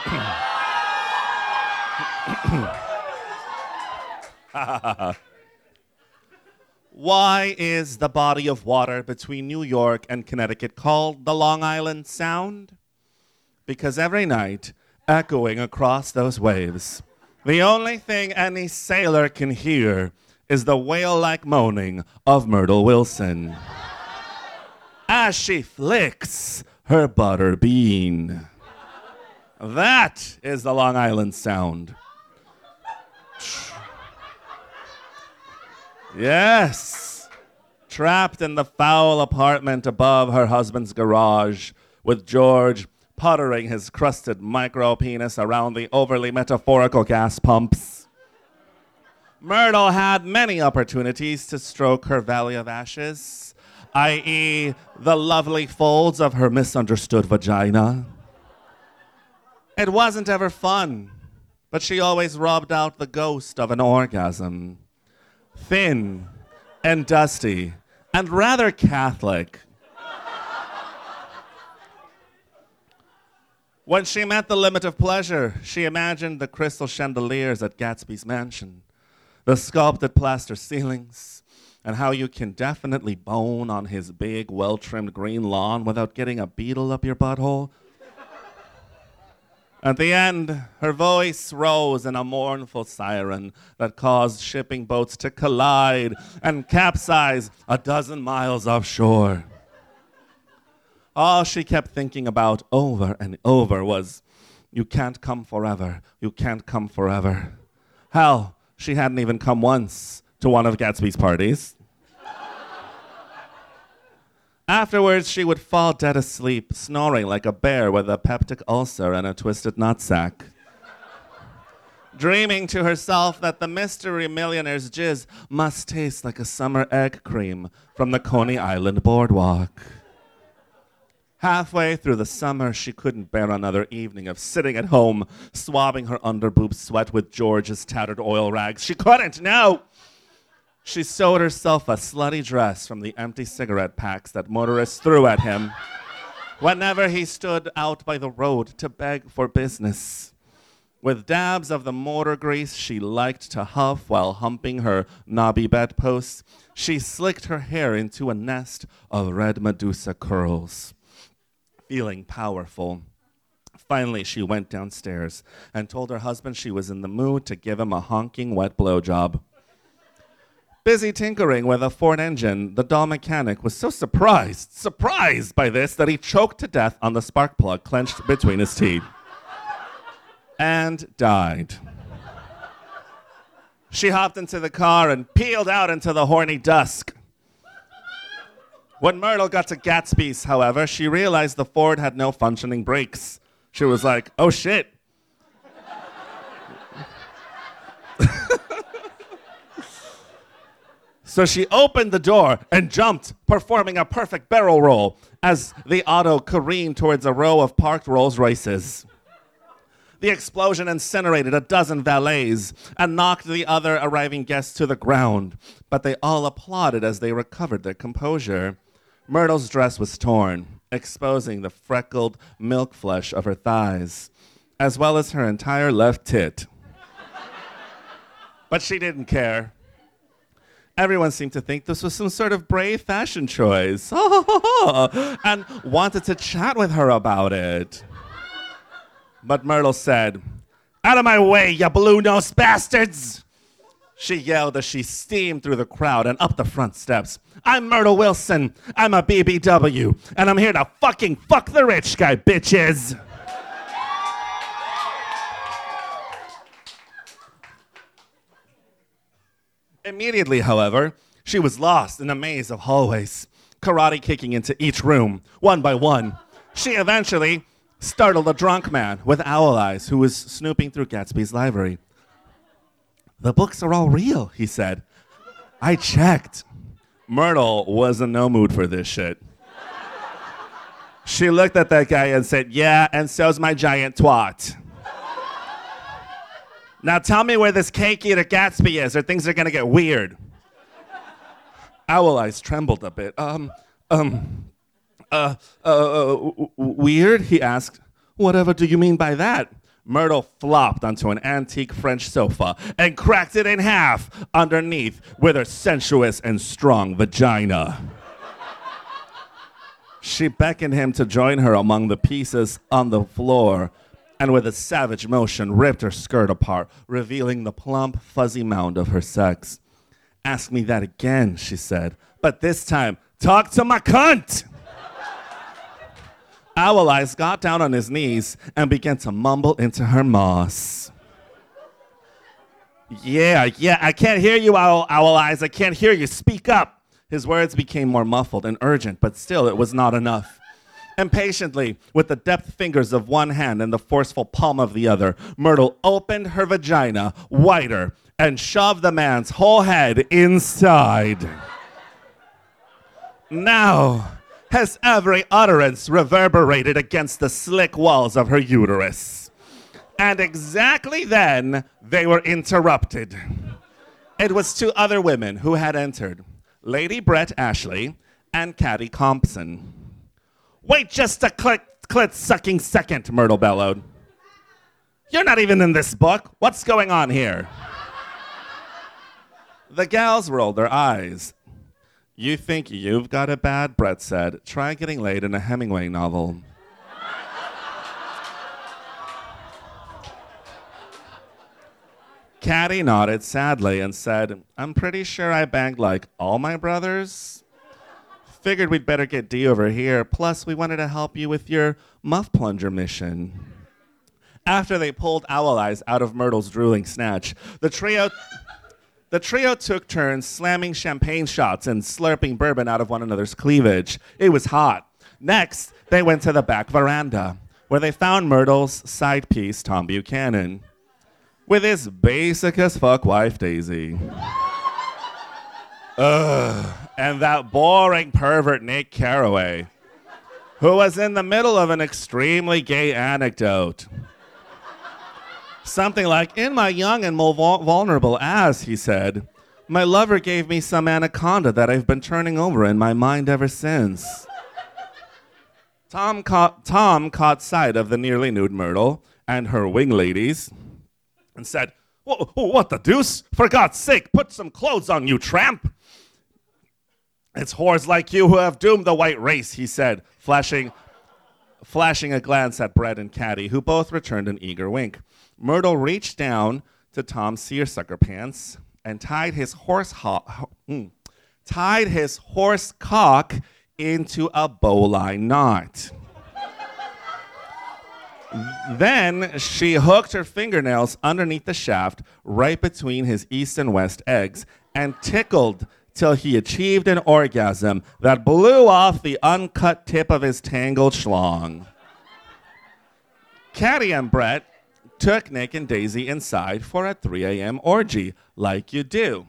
Why is the body of water between New York and Connecticut called the Long Island Sound? Because every night, echoing across those waves, the only thing any sailor can hear is the whale-like moaning of Myrtle Wilson as she flicks her butter bean. That is the Long Island Sound. Yes, trapped in the foul apartment above her husband's garage, with George puttering his crusted micro-penis around the overly metaphorical gas pumps. Myrtle had many opportunities to stroke her valley of ashes, that is the lovely folds of her misunderstood vagina. It wasn't ever fun, but she always rubbed out the ghost of an orgasm. Thin and dusty and rather Catholic. When she met the limit of pleasure, she imagined the crystal chandeliers at Gatsby's mansion, the sculpted plaster ceilings, and how you can definitely bone on his big, well-trimmed green lawn without getting a beetle up your butthole. At the end, her voice rose in a mournful siren that caused shipping boats to collide and capsize a dozen miles offshore. All she kept thinking about over and over was, you can't come forever, you can't come forever. Hell, she hadn't even come once to one of Gatsby's parties. Afterwards, she would fall dead asleep, snoring like a bear with a peptic ulcer and a twisted nutsack, dreaming to herself that the mystery millionaire's jizz must taste like a summer egg cream from the Coney Island boardwalk. Halfway through the summer, she couldn't bear another evening of sitting at home, swabbing her underboob sweat with George's tattered oil rags. She couldn't, no! She sewed herself a slutty dress from the empty cigarette packs that motorists threw at him whenever he stood out by the road to beg for business. With dabs of the motor grease she liked to huff while humping her knobby bedposts, she slicked her hair into a nest of red Medusa curls. Feeling powerful, finally she went downstairs and told her husband she was in the mood to give him a honking wet blowjob. Busy tinkering with a Ford engine, the doll mechanic was so surprised, surprised by this that he choked to death on the spark plug clenched between his teeth and died. She hopped into the car and peeled out into the horny dusk. When Myrtle got to Gatsby's, however, she realized the Ford had no functioning brakes. She was like, oh shit. So she opened the door and jumped, performing a perfect barrel roll as the auto careened towards a row of parked Rolls Royces. The explosion incinerated a dozen valets and knocked the other arriving guests to the ground, but they all applauded as they recovered their composure. Myrtle's dress was torn, exposing the freckled milk flesh of her thighs, as well as her entire left tit. But she didn't care. Everyone seemed to think this was some sort of brave fashion choice and wanted to chat with her about it. But Myrtle said, out of my way, you blue-nosed bastards! She yelled as she steamed through the crowd and up the front steps. I'm Myrtle Wilson. I'm a B B W, and I'm here to fucking fuck the rich guy, bitches. Immediately, however, she was lost in a maze of hallways, karate kicking into each room, one by one. She eventually startled a drunk man with owl eyes who was snooping through Gatsby's library. The books are all real, he said. I checked. Myrtle was in no mood for this shit. She looked at that guy and said, yeah, and so's my giant twat. Now tell me where this cake eater Gatsby is, or things are gonna get weird. Owl Eyes trembled a bit. Um, um, uh, uh, uh w- w- weird? He asked. Whatever do you mean by that? Myrtle flopped onto an antique French sofa and cracked it in half underneath with her sensuous and strong vagina. She beckoned him to join her among the pieces on the floor, and with a savage motion ripped her skirt apart, revealing the plump, fuzzy mound of her sex. Ask me that again, she said, but this time, talk to my cunt! Owl Eyes got down on his knees and began to mumble into her moss. Yeah, yeah, I can't hear you, Owl, Owl Eyes, I can't hear you, speak up! His words became more muffled and urgent, but still it was not enough. Impatiently, with the deft fingers of one hand and the forceful palm of the other, Myrtle opened her vagina wider and shoved the man's whole head inside. Now, as every utterance reverberated against the slick walls of her uterus. And exactly then, they were interrupted. It was two other women who had entered, Lady Brett Ashley and Caddy Compson. Wait just a click, clit-sucking second, Myrtle bellowed. You're not even in this book. What's going on here? The gals rolled their eyes. You think you've got it bad? Brett said. Try getting laid in a Hemingway novel. Caddy nodded sadly and said, I'm pretty sure I banged like all my brothers. Figured we'd better get Dee over here. Plus, we wanted to help you with your muff plunger mission. After they pulled Owl Eyes out of Myrtle's drooling snatch, the trio... The trio took turns slamming champagne shots and slurping bourbon out of one another's cleavage. It was hot. Next, they went to the back veranda, where they found Myrtle's side piece, Tom Buchanan, with his basic as fuck wife, Daisy. Ugh. And that boring pervert, Nick Carraway, who was in the middle of an extremely gay anecdote. Something like, in my young and more vul- vulnerable ass, he said, my lover gave me some anaconda that I've been turning over in my mind ever since. Tom caught, Tom caught sight of the nearly nude Myrtle and her wing ladies and said, what the deuce? For God's sake, put some clothes on, you tramp. It's whores like you who have doomed the white race, he said, flashing, flashing a glance at Brett and Caddy, who both returned an eager wink. Myrtle reached down to Tom's seersucker pants and tied his horse ho- ho- mm, tied his horse cock into a bowline knot. Then she hooked her fingernails underneath the shaft, right between his east and west eggs, and tickled till he achieved an orgasm that blew off the uncut tip of his tangled schlong. Caddy and Brett took Nick and Daisy inside for a three a.m. orgy, like you do,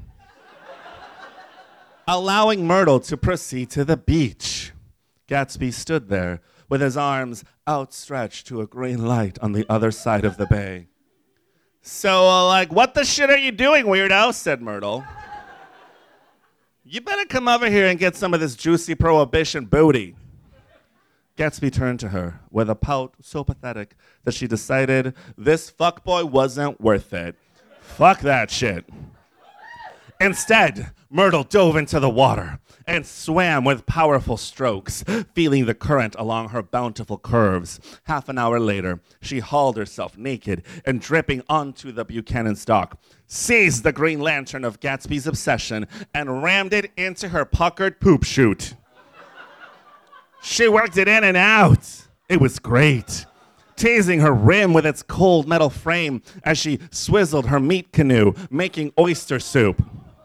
allowing Myrtle to proceed to the beach. Gatsby stood there with his arms outstretched to a green light on the other side of the bay. So, uh, like, what the shit are you doing, weirdo? Said Myrtle. You better come over here and get some of this juicy prohibition booty. Gatsby turned to her with a pout so pathetic that she decided this fuckboy wasn't worth it. Fuck that shit. Instead, Myrtle dove into the water and swam with powerful strokes, feeling the current along her bountiful curves. Half an hour later, she hauled herself naked and dripping onto the Buchanan's dock, seized the green lantern of Gatsby's obsession, and rammed it into her puckered poop chute. She worked it in and out. It was great, teasing her rim with its cold metal frame as she swizzled her meat canoe, making oyster soup.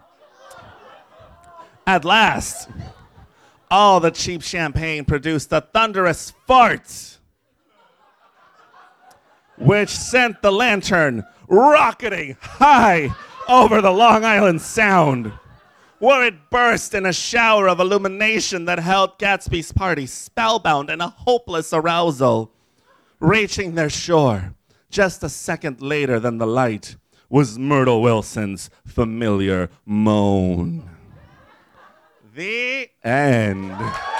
At last, all the cheap champagne produced a thunderous fart, which sent the lantern rocketing high over the Long Island Sound, where it burst in a shower of illumination that held Gatsby's party spellbound in a hopeless arousal. Reaching their shore just a second later than the light was Myrtle Wilson's familiar moan. The end.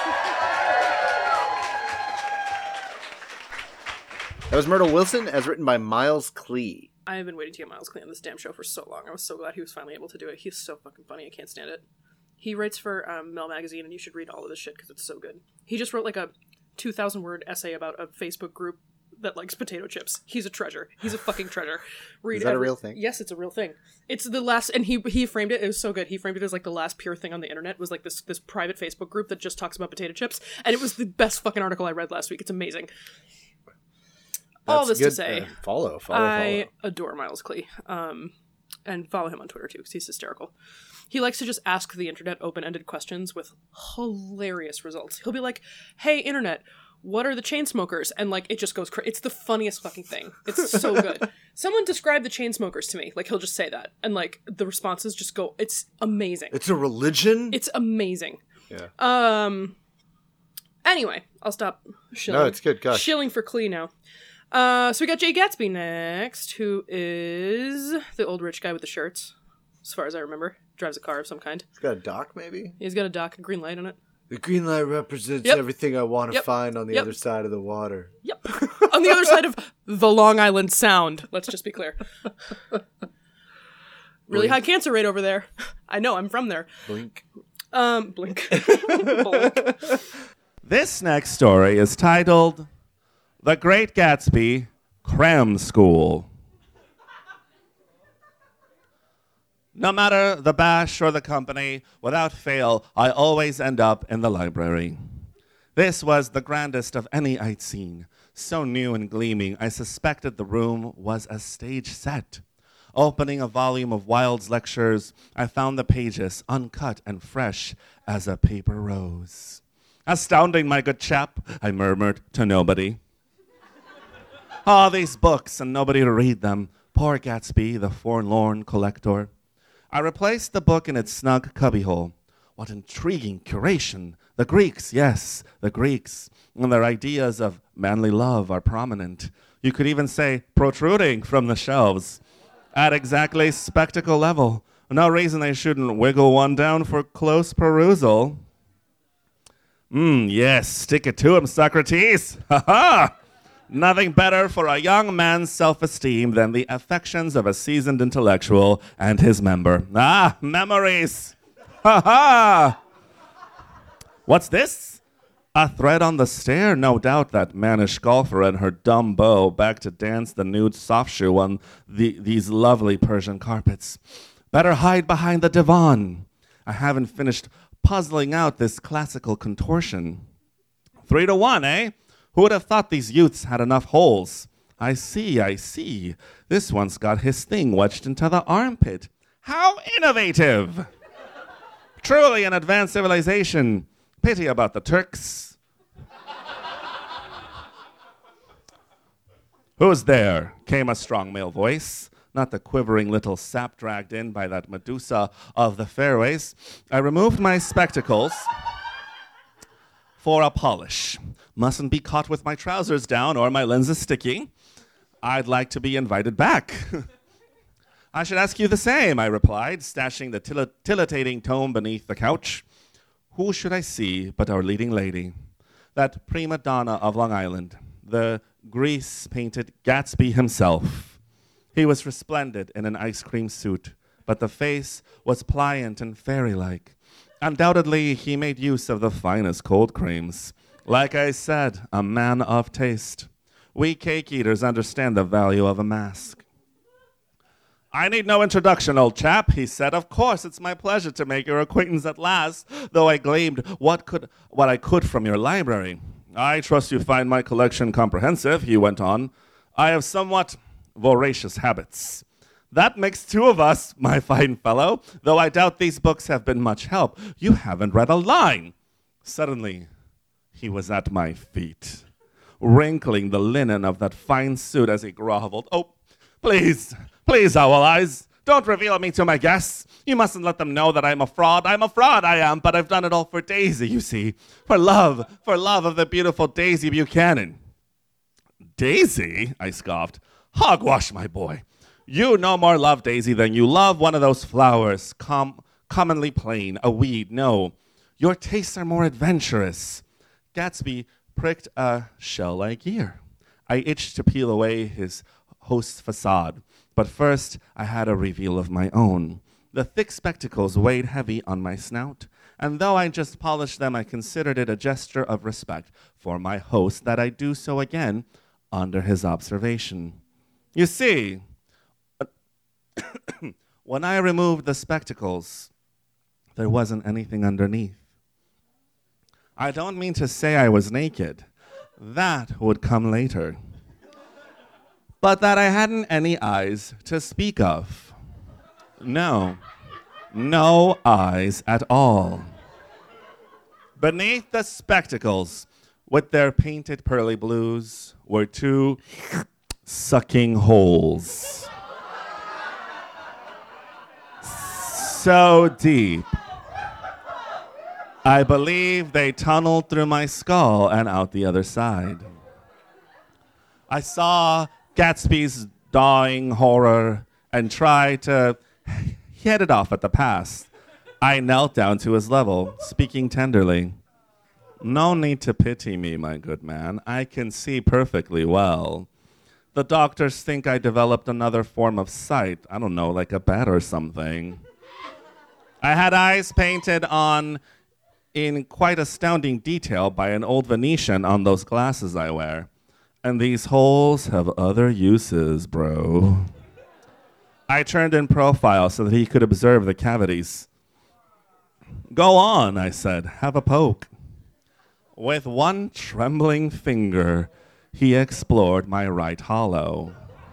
That was Myrtle Wilson, as written by Miles Klee. I have been waiting to get Miles Klee on this damn show for so long. I was so glad he was finally able to do it. He's so fucking funny. I can't stand it. He writes for um, Mel Magazine, and you should read all of this shit because it's so good. He just wrote like a two thousand word essay about a Facebook group that likes potato chips. He's a treasure. He's a fucking treasure. Read Is that every- a real thing? Yes, it's a real thing. It's the last, and he he framed it. It was so good. He framed it as like the last pure thing on the internet was like this this private Facebook group that just talks about potato chips, and it was the best fucking article I read last week. It's amazing. All That's this good. to say, Uh, follow, follow, I follow. adore Miles Klee, um, and follow him on Twitter too because he's hysterical. He likes to just ask the internet open-ended questions with hilarious results. He'll be like, "Hey, internet, what are the Chainsmokers?" And like, it just goes crazy. It's the funniest fucking thing. It's so good. Someone describe the Chainsmokers to me. Like, he'll just say that, and like the responses just go. It's amazing. It's a religion? It's amazing. Yeah. Um. Anyway, I'll stop shilling. No, it's good. Gosh. Shilling for Klee now. Uh, so we got Jay Gatsby next, who is the old rich guy with the shirts, as far as I remember. Drives a car of some kind. It's got a dock, maybe? He's got a dock, a green light on it. The green light represents Yep. everything I want to Yep. find on the Yep. other side of the water. Yep. On the other side of the Long Island Sound. Let's just be clear. Really Blink. high cancer rate over there. I know, I'm from there. Blink. Um, blink. Blink. This next story is titled The Great Gatsby Cram School. No matter the bash or the company, without fail, I always end up in the library. This was the grandest of any I'd seen. So new and gleaming, I suspected the room was a stage set. Opening a volume of Wilde's lectures, I found the pages uncut and fresh as a paper rose. Astounding, my good chap, I murmured to nobody. All these books and nobody to read them. Poor Gatsby, the forlorn collector. I replaced the book in its snug cubbyhole. What intriguing curation. The Greeks, yes, the Greeks. And their ideas of manly love are prominent. You could even say protruding from the shelves. At exactly spectacle level. No reason I shouldn't wiggle one down for close perusal. Mmm, yes, stick it to him, Socrates. Ha ha! Nothing better for a young man's self-esteem than the affections of a seasoned intellectual and his member. Ah, memories! Ha ha! What's this? A thread on the stair? No doubt that mannish golfer and her dumb beau back to dance the nude soft shoe on the, these lovely Persian carpets. Better hide behind the divan. I haven't finished puzzling out this classical contortion. Three to one, eh? Who would have thought these youths had enough holes? I see, I see. This one's got his thing wedged into the armpit. How innovative! Truly an advanced civilization. Pity about the Turks. Who's there? Came a strong male voice, not the quivering little sap dragged in by that Medusa of the fairways. I removed my spectacles for a polish. Mustn't be caught with my trousers down or my lenses sticky. I'd like to be invited back. I should ask you the same, I replied, stashing the til- titillating tome beneath the couch. Who should I see but our leading lady, that prima donna of Long Island, the grease-painted Gatsby himself. He was resplendent in an ice cream suit, but the face was pliant and fairy-like. Undoubtedly, he made use of the finest cold creams. Like I said, a man of taste. We cake-eaters understand the value of a mask. I need no introduction, old chap, he said. Of course, it's my pleasure to make your acquaintance at last, though I gleaned what could what I could from your library. I trust you find my collection comprehensive, he went on. I have somewhat voracious habits. That makes two of us, my fine fellow, though I doubt these books have been much help. You haven't read a line. Suddenly, he was at my feet, wrinkling the linen of that fine suit as he groveled. Oh, please, please, Owl Eyes, don't reveal me to my guests. You mustn't let them know that I'm a fraud. I'm a fraud, I am, but I've done it all for Daisy, you see. For love, for love of the beautiful Daisy Buchanan. Daisy? I scoffed. Hogwash, my boy. You no more love Daisy than you love one of those flowers, com- commonly plain, a weed. No, your tastes are more adventurous. Gatsby pricked a shell-like ear. I itched to peel away his host's facade, but first I had a reveal of my own. The thick spectacles weighed heavy on my snout, and though I just polished them, I considered it a gesture of respect for my host that I do so again under his observation. You see, when I removed the spectacles, there wasn't anything underneath. I don't mean to say I was naked. That would come later. But that I hadn't any eyes to speak of. No, no eyes at all. Beneath the spectacles, with their painted pearly blues, were two sucking holes. So deep. I believe they tunneled through my skull and out the other side. I saw Gatsby's dawing horror and tried to head it off at the pass. I knelt down to his level, speaking tenderly. No need to pity me, my good man. I can see perfectly well. The doctors think I developed another form of sight. I don't know, like a bat or something. I had eyes painted on in quite astounding detail by an old Venetian on those glasses I wear. And these holes have other uses, bro. I turned in profile so that he could observe the cavities. Go on, I said, have a poke. With one trembling finger, he explored my right hollow.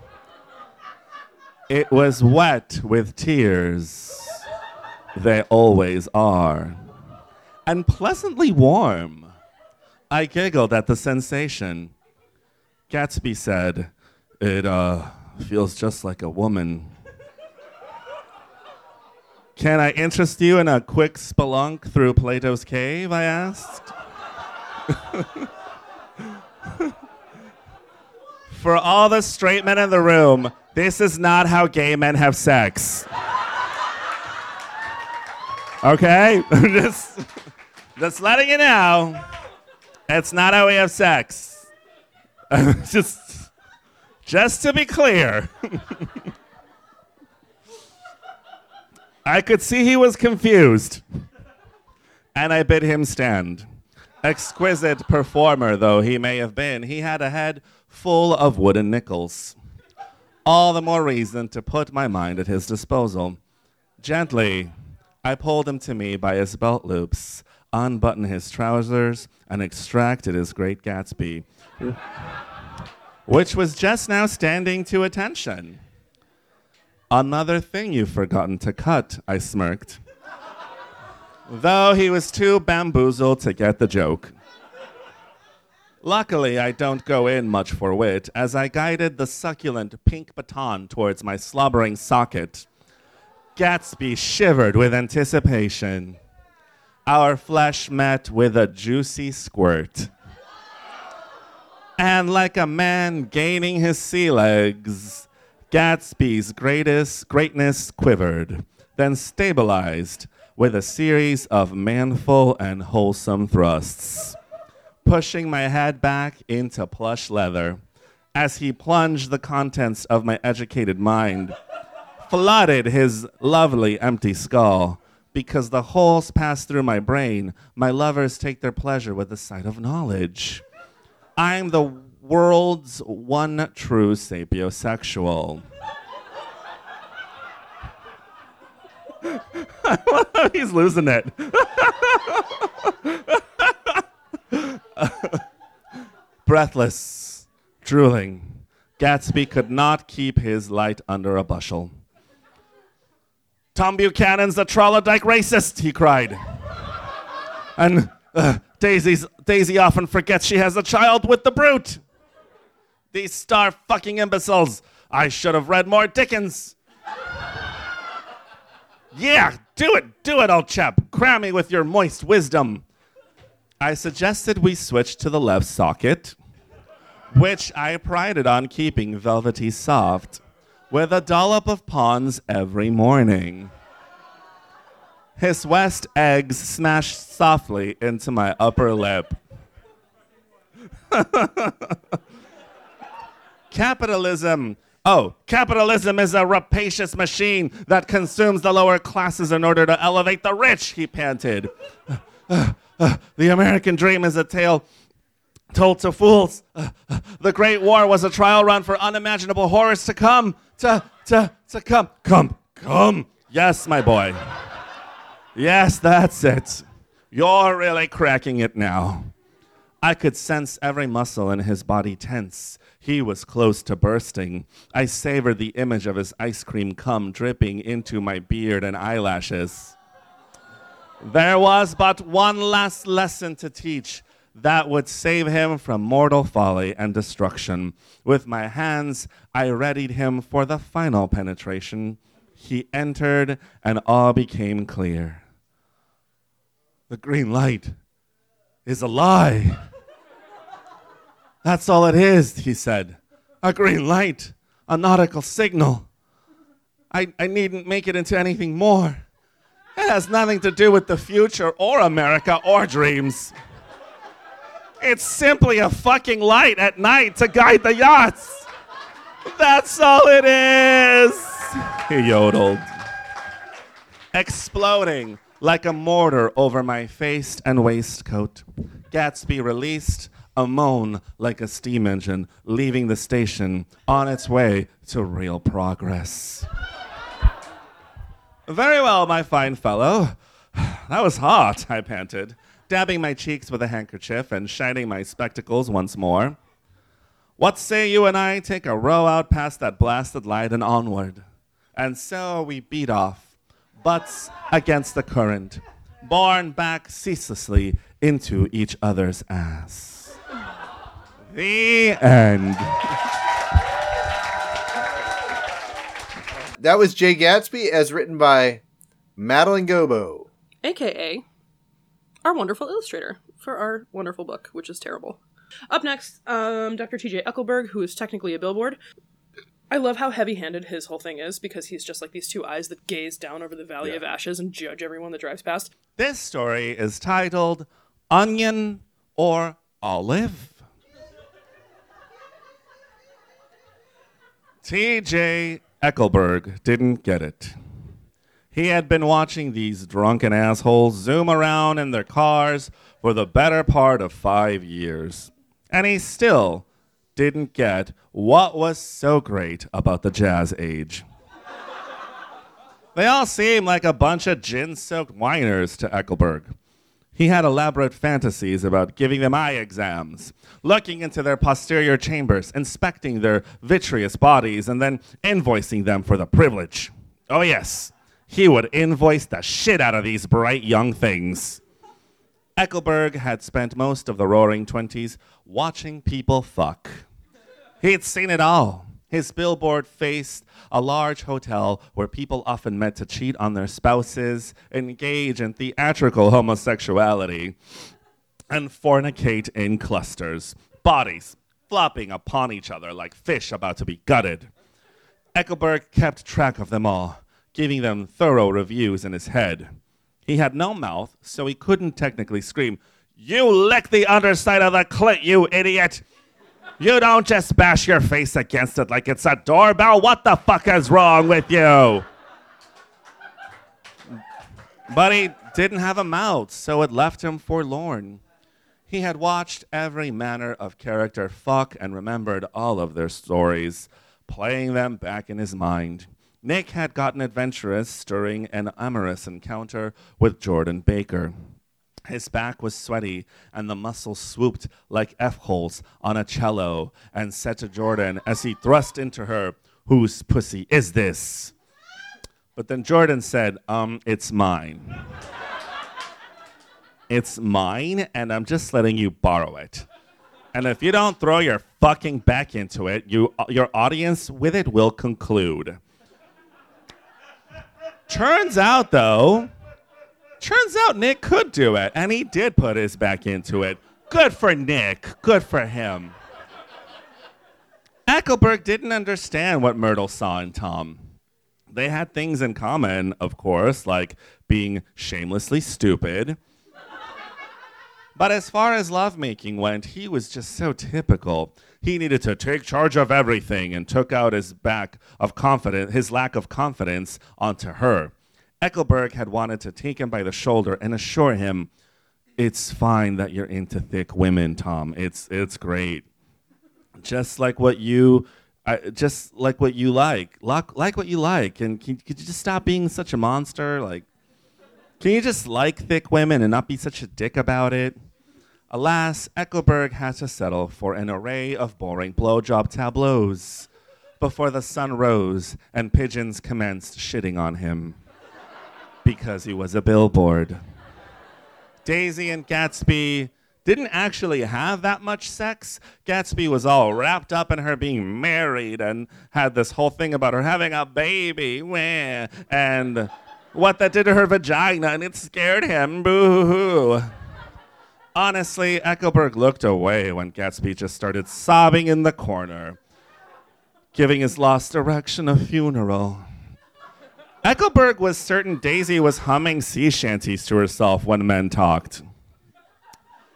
It was wet with tears. They always are. And pleasantly warm. I giggled at the sensation. Gatsby said, it uh, feels just like a woman. Can I interest you in a quick spelunk through Plato's cave, I asked. For all the straight men in the room, this is not how gay men have sex. Okay? just, just letting you know, it's not how we have sex. just, just to be clear. I could see he was confused, and I bid him stand. Exquisite performer though he may have been, he had a head full of wooden nickels. All the more reason to put my mind at his disposal. Gently, I pulled him to me by his belt loops, unbuttoned his trousers, and extracted his great Gatsby, which was just now standing to attention. Another thing you've forgotten to cut, I smirked. Though he was too bamboozled to get the joke. Luckily, I don't go in much for wit, as I guided the succulent pink baton towards my slobbering socket. Gatsby shivered with anticipation. Our flesh met with a juicy squirt. And like a man gaining his sea legs, Gatsby's greatest greatness quivered, then stabilized with a series of manful and wholesome thrusts, pushing my head back into plush leather as he plunged the contents of my educated mind, flooded his lovely empty skull. Because the holes pass through my brain, my lovers take their pleasure with the sight of knowledge. I'm the world's one true sapiosexual. He's losing it. Breathless, drooling, Gatsby could not keep his light under a bushel. Tom Buchanan's a troglodyte racist, he cried. And uh, Daisy's, Daisy often forgets she has a child with the brute. These star-fucking imbeciles. I should have read more Dickens. Yeah, do it, do it, old chap. Cram me with your moist wisdom. I suggested we switch to the left socket, which I prided on keeping velvety soft, with a dollop of Pond's every morning. His West eggs smashed softly into my upper lip. Capitalism. Oh, capitalism is a rapacious machine that consumes the lower classes in order to elevate the rich, he panted. Uh, uh, uh, the American dream is a tale told to fools. Uh, uh, the Great War was a trial run for unimaginable horrors to come. To, to, to come. Come, come. Yes, my boy. Yes, that's it. You're really cracking it now. I could sense every muscle in his body tense. He was close to bursting. I savored the image of his ice cream cum dripping into my beard and eyelashes. There was but one last lesson to teach that would save him from mortal folly and destruction. With my hands, I readied him for the final penetration. He entered, and all became clear. The green light is a lie. That's all it is, he said. A green light, a nautical signal. I, I needn't make it into anything more. It has nothing to do with the future or America or dreams. It's simply a fucking light at night to guide the yachts. That's all it is, he yodeled, exploding like a mortar over my face and waistcoat. Gatsby released a moan like a steam engine leaving the station on its way to real progress. Very well, my fine fellow. That was hot, I panted, dabbing my cheeks with a handkerchief and shining my spectacles once more. What say you and I take a row out past that blasted light and onward? And so we beat off, butts against the current, borne back ceaselessly into each other's ass. The end. That was Jay Gatsby, as written by Madeline Gobo. A K A our wonderful illustrator for our wonderful book, which is terrible. Up next, um, Doctor T J Eichelberg, who is technically a billboard. I love how heavy-handed his whole thing is, because he's just like these two eyes that gaze down over the Valley yeah. of Ashes and judge everyone that drives past. This story is titled Onion or Olive. T J Eichelberg didn't get it. He had been watching these drunken assholes zoom around in their cars for the better part of five years. And he still didn't get what was so great about the jazz age. They all seemed like a bunch of gin-soaked whiners to Eichelberg. He had elaborate fantasies about giving them eye exams, looking into their posterior chambers, inspecting their vitreous bodies, and then invoicing them for the privilege. Oh yes, he would invoice the shit out of these bright young things. Eichelberg had spent most of the roaring twenties watching people fuck. He'd seen it all. His billboard faced a large hotel where people often met to cheat on their spouses, engage in theatrical homosexuality, and fornicate in clusters, bodies flopping upon each other like fish about to be gutted. Eichelberg kept track of them all, giving them thorough reviews in his head. He had no mouth, so he couldn't technically scream, "You lick the underside of the clit, you idiot! You don't just bash your face against it like it's a doorbell. What the fuck is wrong with you?" But he didn't have a mouth, so it left him forlorn. He had watched every manner of character fuck and remembered all of their stories, playing them back in his mind. Nick had gotten adventurous during an amorous encounter with Jordan Baker. His back was sweaty, and the muscles swooped like F-holes on a cello, and said to Jordan as he thrust into her, "Whose pussy is this?" But then Jordan said, um, it's mine. It's mine, and I'm just letting you borrow it. And if you don't throw your fucking back into it, you, your audience with it will conclude. Turns out, though... Turns out Nick could do it, and he did put his back into it. Good for Nick. Good for him. Eichelberg didn't understand what Myrtle saw in Tom. They had things in common, of course, like being shamelessly stupid. But as far as lovemaking went, he was just so typical. He needed to take charge of everything and took out his back of confidence, his lack of confidence onto her. Eichelberg had wanted to take him by the shoulder and assure him, "It's fine that you're into thick women, Tom. It's it's great. Just like what you, uh, just like what you like. like, like what you like. And can, could you just stop being such a monster? Like, can you just like thick women and not be such a dick about it?" Alas, Eichelberg had to settle for an array of boring blowjob tableaus before the sun rose and pigeons commenced shitting on him. Because he was a billboard. Daisy and Gatsby didn't actually have that much sex. Gatsby was all wrapped up in her being married and had this whole thing about her having a baby. Wah, and what that did to her vagina, and it scared him. Boo-hoo-hoo. Honestly, Eichelberg looked away when Gatsby just started sobbing in the corner, giving his lost erection a funeral. Eichelberg was certain Daisy was humming sea shanties to herself when men talked.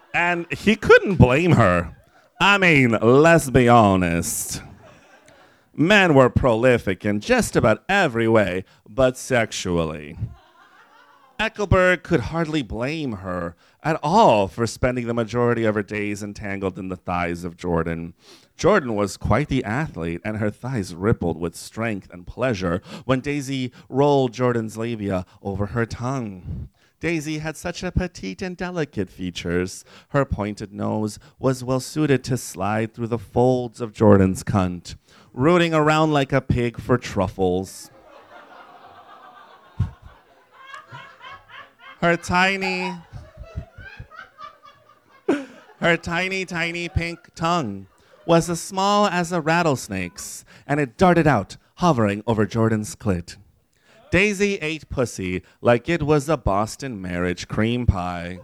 And he couldn't blame her. I mean, let's be honest. Men were prolific in just about every way, but sexually. Eckelberg could hardly blame her at all for spending the majority of her days entangled in the thighs of Jordan. Jordan was quite the athlete, and her thighs rippled with strength and pleasure when Daisy rolled Jordan's labia over her tongue. Daisy had such a petite and delicate features. Her pointed nose was well suited to slide through the folds of Jordan's cunt, rooting around like a pig for truffles. Her tiny, her tiny, tiny pink tongue was as small as a rattlesnake's, and it darted out, hovering over Jordan's clit. Daisy ate pussy like it was a Boston marriage cream pie.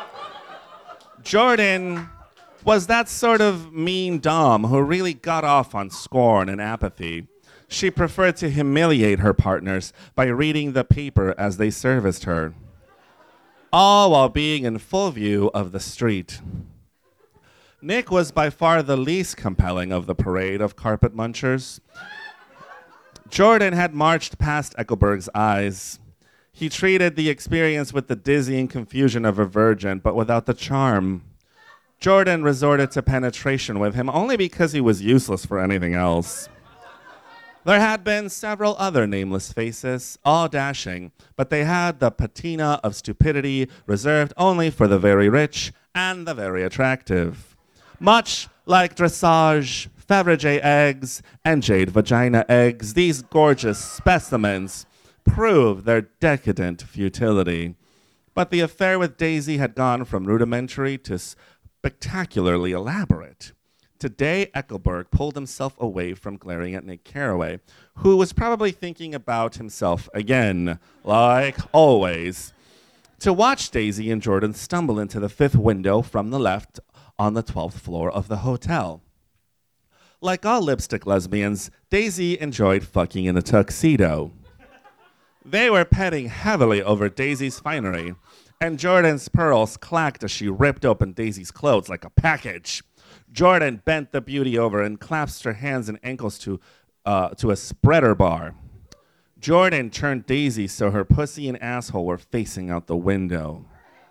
Jordan was that sort of mean dom who really got off on scorn and apathy. She preferred to humiliate her partners by reading the paper as they serviced her, all while being in full view of the street. Nick was by far the least compelling of the parade of carpet munchers. Jordan had marched past Eckelberg's eyes. He treated the experience with the dizzying confusion of a virgin, but without the charm. Jordan resorted to penetration with him only because he was useless for anything else. There had been several other nameless faces, all dashing, but they had the patina of stupidity reserved only for the very rich and the very attractive. Much like dressage, Fabergé eggs, and jade vagina eggs, these gorgeous specimens proved their decadent futility. But the affair with Daisy had gone from rudimentary to spectacularly elaborate. Today, Eckelberg pulled himself away from glaring at Nick Carraway, who was probably thinking about himself again, like always, to watch Daisy and Jordan stumble into the fifth window from the left on the twelfth floor of the hotel. Like all lipstick lesbians, Daisy enjoyed fucking in a tuxedo. They were petting heavily over Daisy's finery, and Jordan's pearls clacked as she ripped open Daisy's clothes like a package. Jordan bent the beauty over and clasped her hands and ankles to, uh, to a spreader bar. Jordan turned Daisy so her pussy and asshole were facing out the window.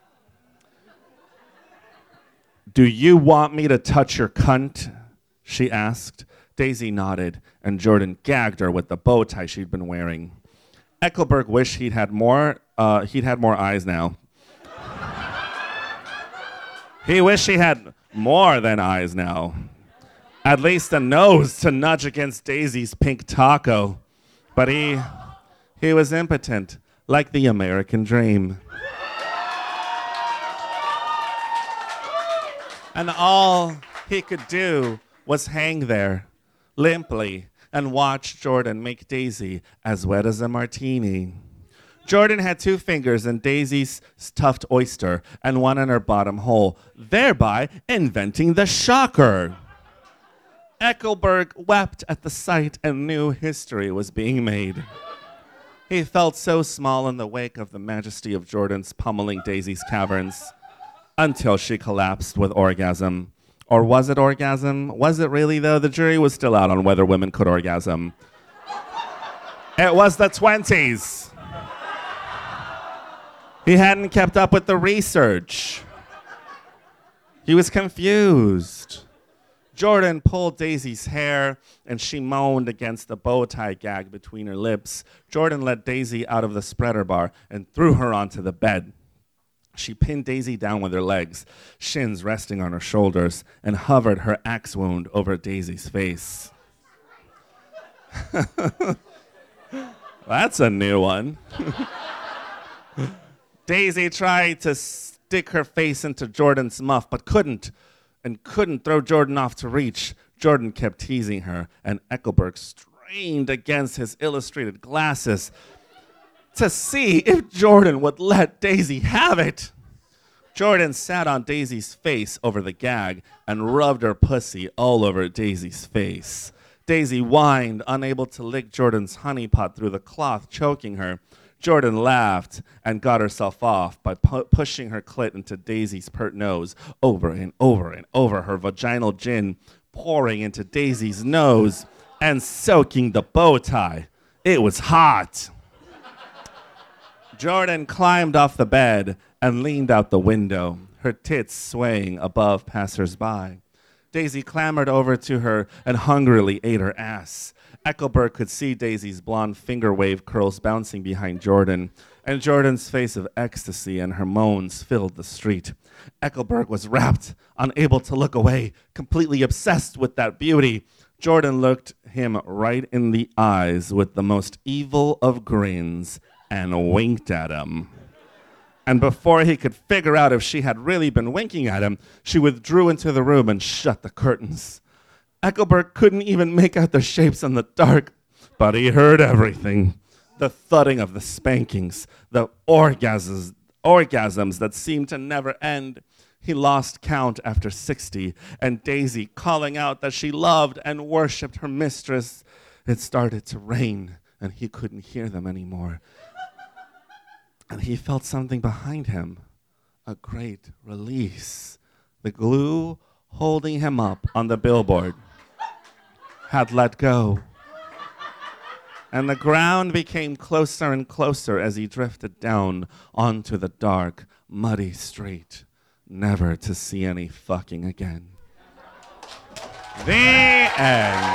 "Do you want me to touch your cunt?" she asked. Daisy nodded, and Jordan gagged her with the bow tie she'd been wearing. Eckelberg wished he'd had more, uh, he'd had more eyes now. He wished he had more than eyes now. At least a nose to nudge against Daisy's pink taco. But he, he was impotent, like the American dream. And all he could do was hang there, limply, and watch Jordan make Daisy as wet as a martini. Jordan had two fingers in Daisy's stuffed oyster and one in her bottom hole, thereby inventing the shocker. Eckelberg wept at the sight and knew history was being made. He felt so small in the wake of the majesty of Jordan's pummeling Daisy's caverns, until she collapsed with orgasm. Or was it orgasm? Was it really, though? The jury was still out on whether women could orgasm. It was the twenties. He hadn't kept up with the research. He was confused. Jordan pulled Daisy's hair, and she moaned against the bow tie gag between her lips. Jordan led Daisy out of the spreader bar and threw her onto the bed. She pinned Daisy down with her legs, shins resting on her shoulders, and hovered her axe wound over Daisy's face. That's a new one. Daisy tried to stick her face into Jordan's muff, but couldn't, and couldn't throw Jordan off to reach. Jordan kept teasing her, and Eckelberg strained against his illustrated glasses to see if Jordan would let Daisy have it. Jordan sat on Daisy's face over the gag and rubbed her pussy all over Daisy's face. Daisy whined, unable to lick Jordan's honeypot through the cloth, choking her. Jordan laughed and got herself off by pu- pushing her clit into Daisy's pert nose over and over and over, her vaginal gin pouring into Daisy's nose and soaking the bow tie. It was hot. Jordan climbed off the bed and leaned out the window, her tits swaying above passers-by. Daisy clambered over to her and hungrily ate her ass. Eckelberg could see Daisy's blonde finger wave curls bouncing behind Jordan, and Jordan's face of ecstasy and her moans filled the street. Eckelberg was rapt, unable to look away, completely obsessed with that beauty. Jordan looked him right in the eyes with the most evil of grins and winked at him. And before he could figure out if she had really been winking at him, she withdrew into the room and shut the curtains. Eckelberg couldn't even make out the shapes in the dark, but he heard everything. The thudding of the spankings, the orgasms, orgasms that seemed to never end. He lost count after sixty, and Daisy calling out that she loved and worshipped her mistress. It started to rain, and he couldn't hear them anymore. And he felt something behind him, a great release. The glue holding him up on the billboard had let go. And the ground became closer and closer as he drifted down onto the dark, muddy street, never to see any fucking again. The end.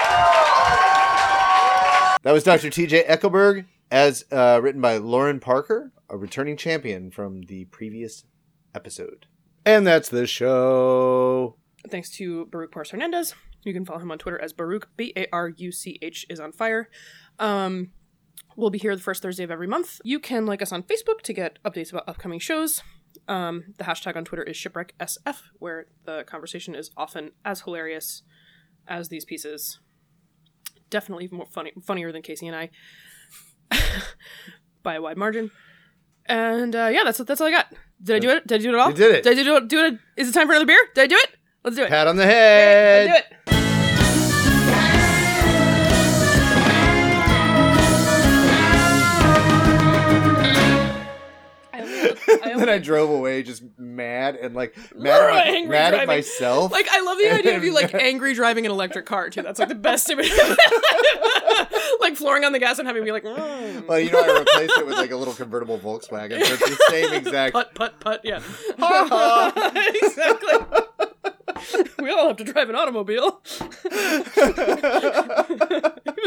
That was Doctor T J Eckelberg, as uh, written by Lauren Parker, a returning champion from the previous episode. And that's the show. Thanks to Baruch Morris Hernandez. You can follow him on Twitter as Baruch, B A R U C H is on fire. Um, we'll be here the first Thursday of every month. You can like us on Facebook to get updates about upcoming shows. Um, the hashtag on Twitter is Shipwreck S F, where the conversation is often as hilarious as these pieces. Definitely even more funny, funnier than Casey and I. By a wide margin. And uh, yeah, that's that's all I got. Did I do it? Did I do it all? You did it. Did I do it? Do it? Is it time for another beer? Did I do it? Let's do it. Pat on the head. Let's do it. And then I drove away just mad and like mad, at, my, Angry mad at driving. myself. Like, I love the idea of you like angry driving an electric car too. That's like the best image. Like flooring on the gas and having me like, mm. Well, you know, I replaced it with like a little convertible Volkswagen. So it's the same exact. Put, put, put, yeah. Exactly. We all have to drive an automobile.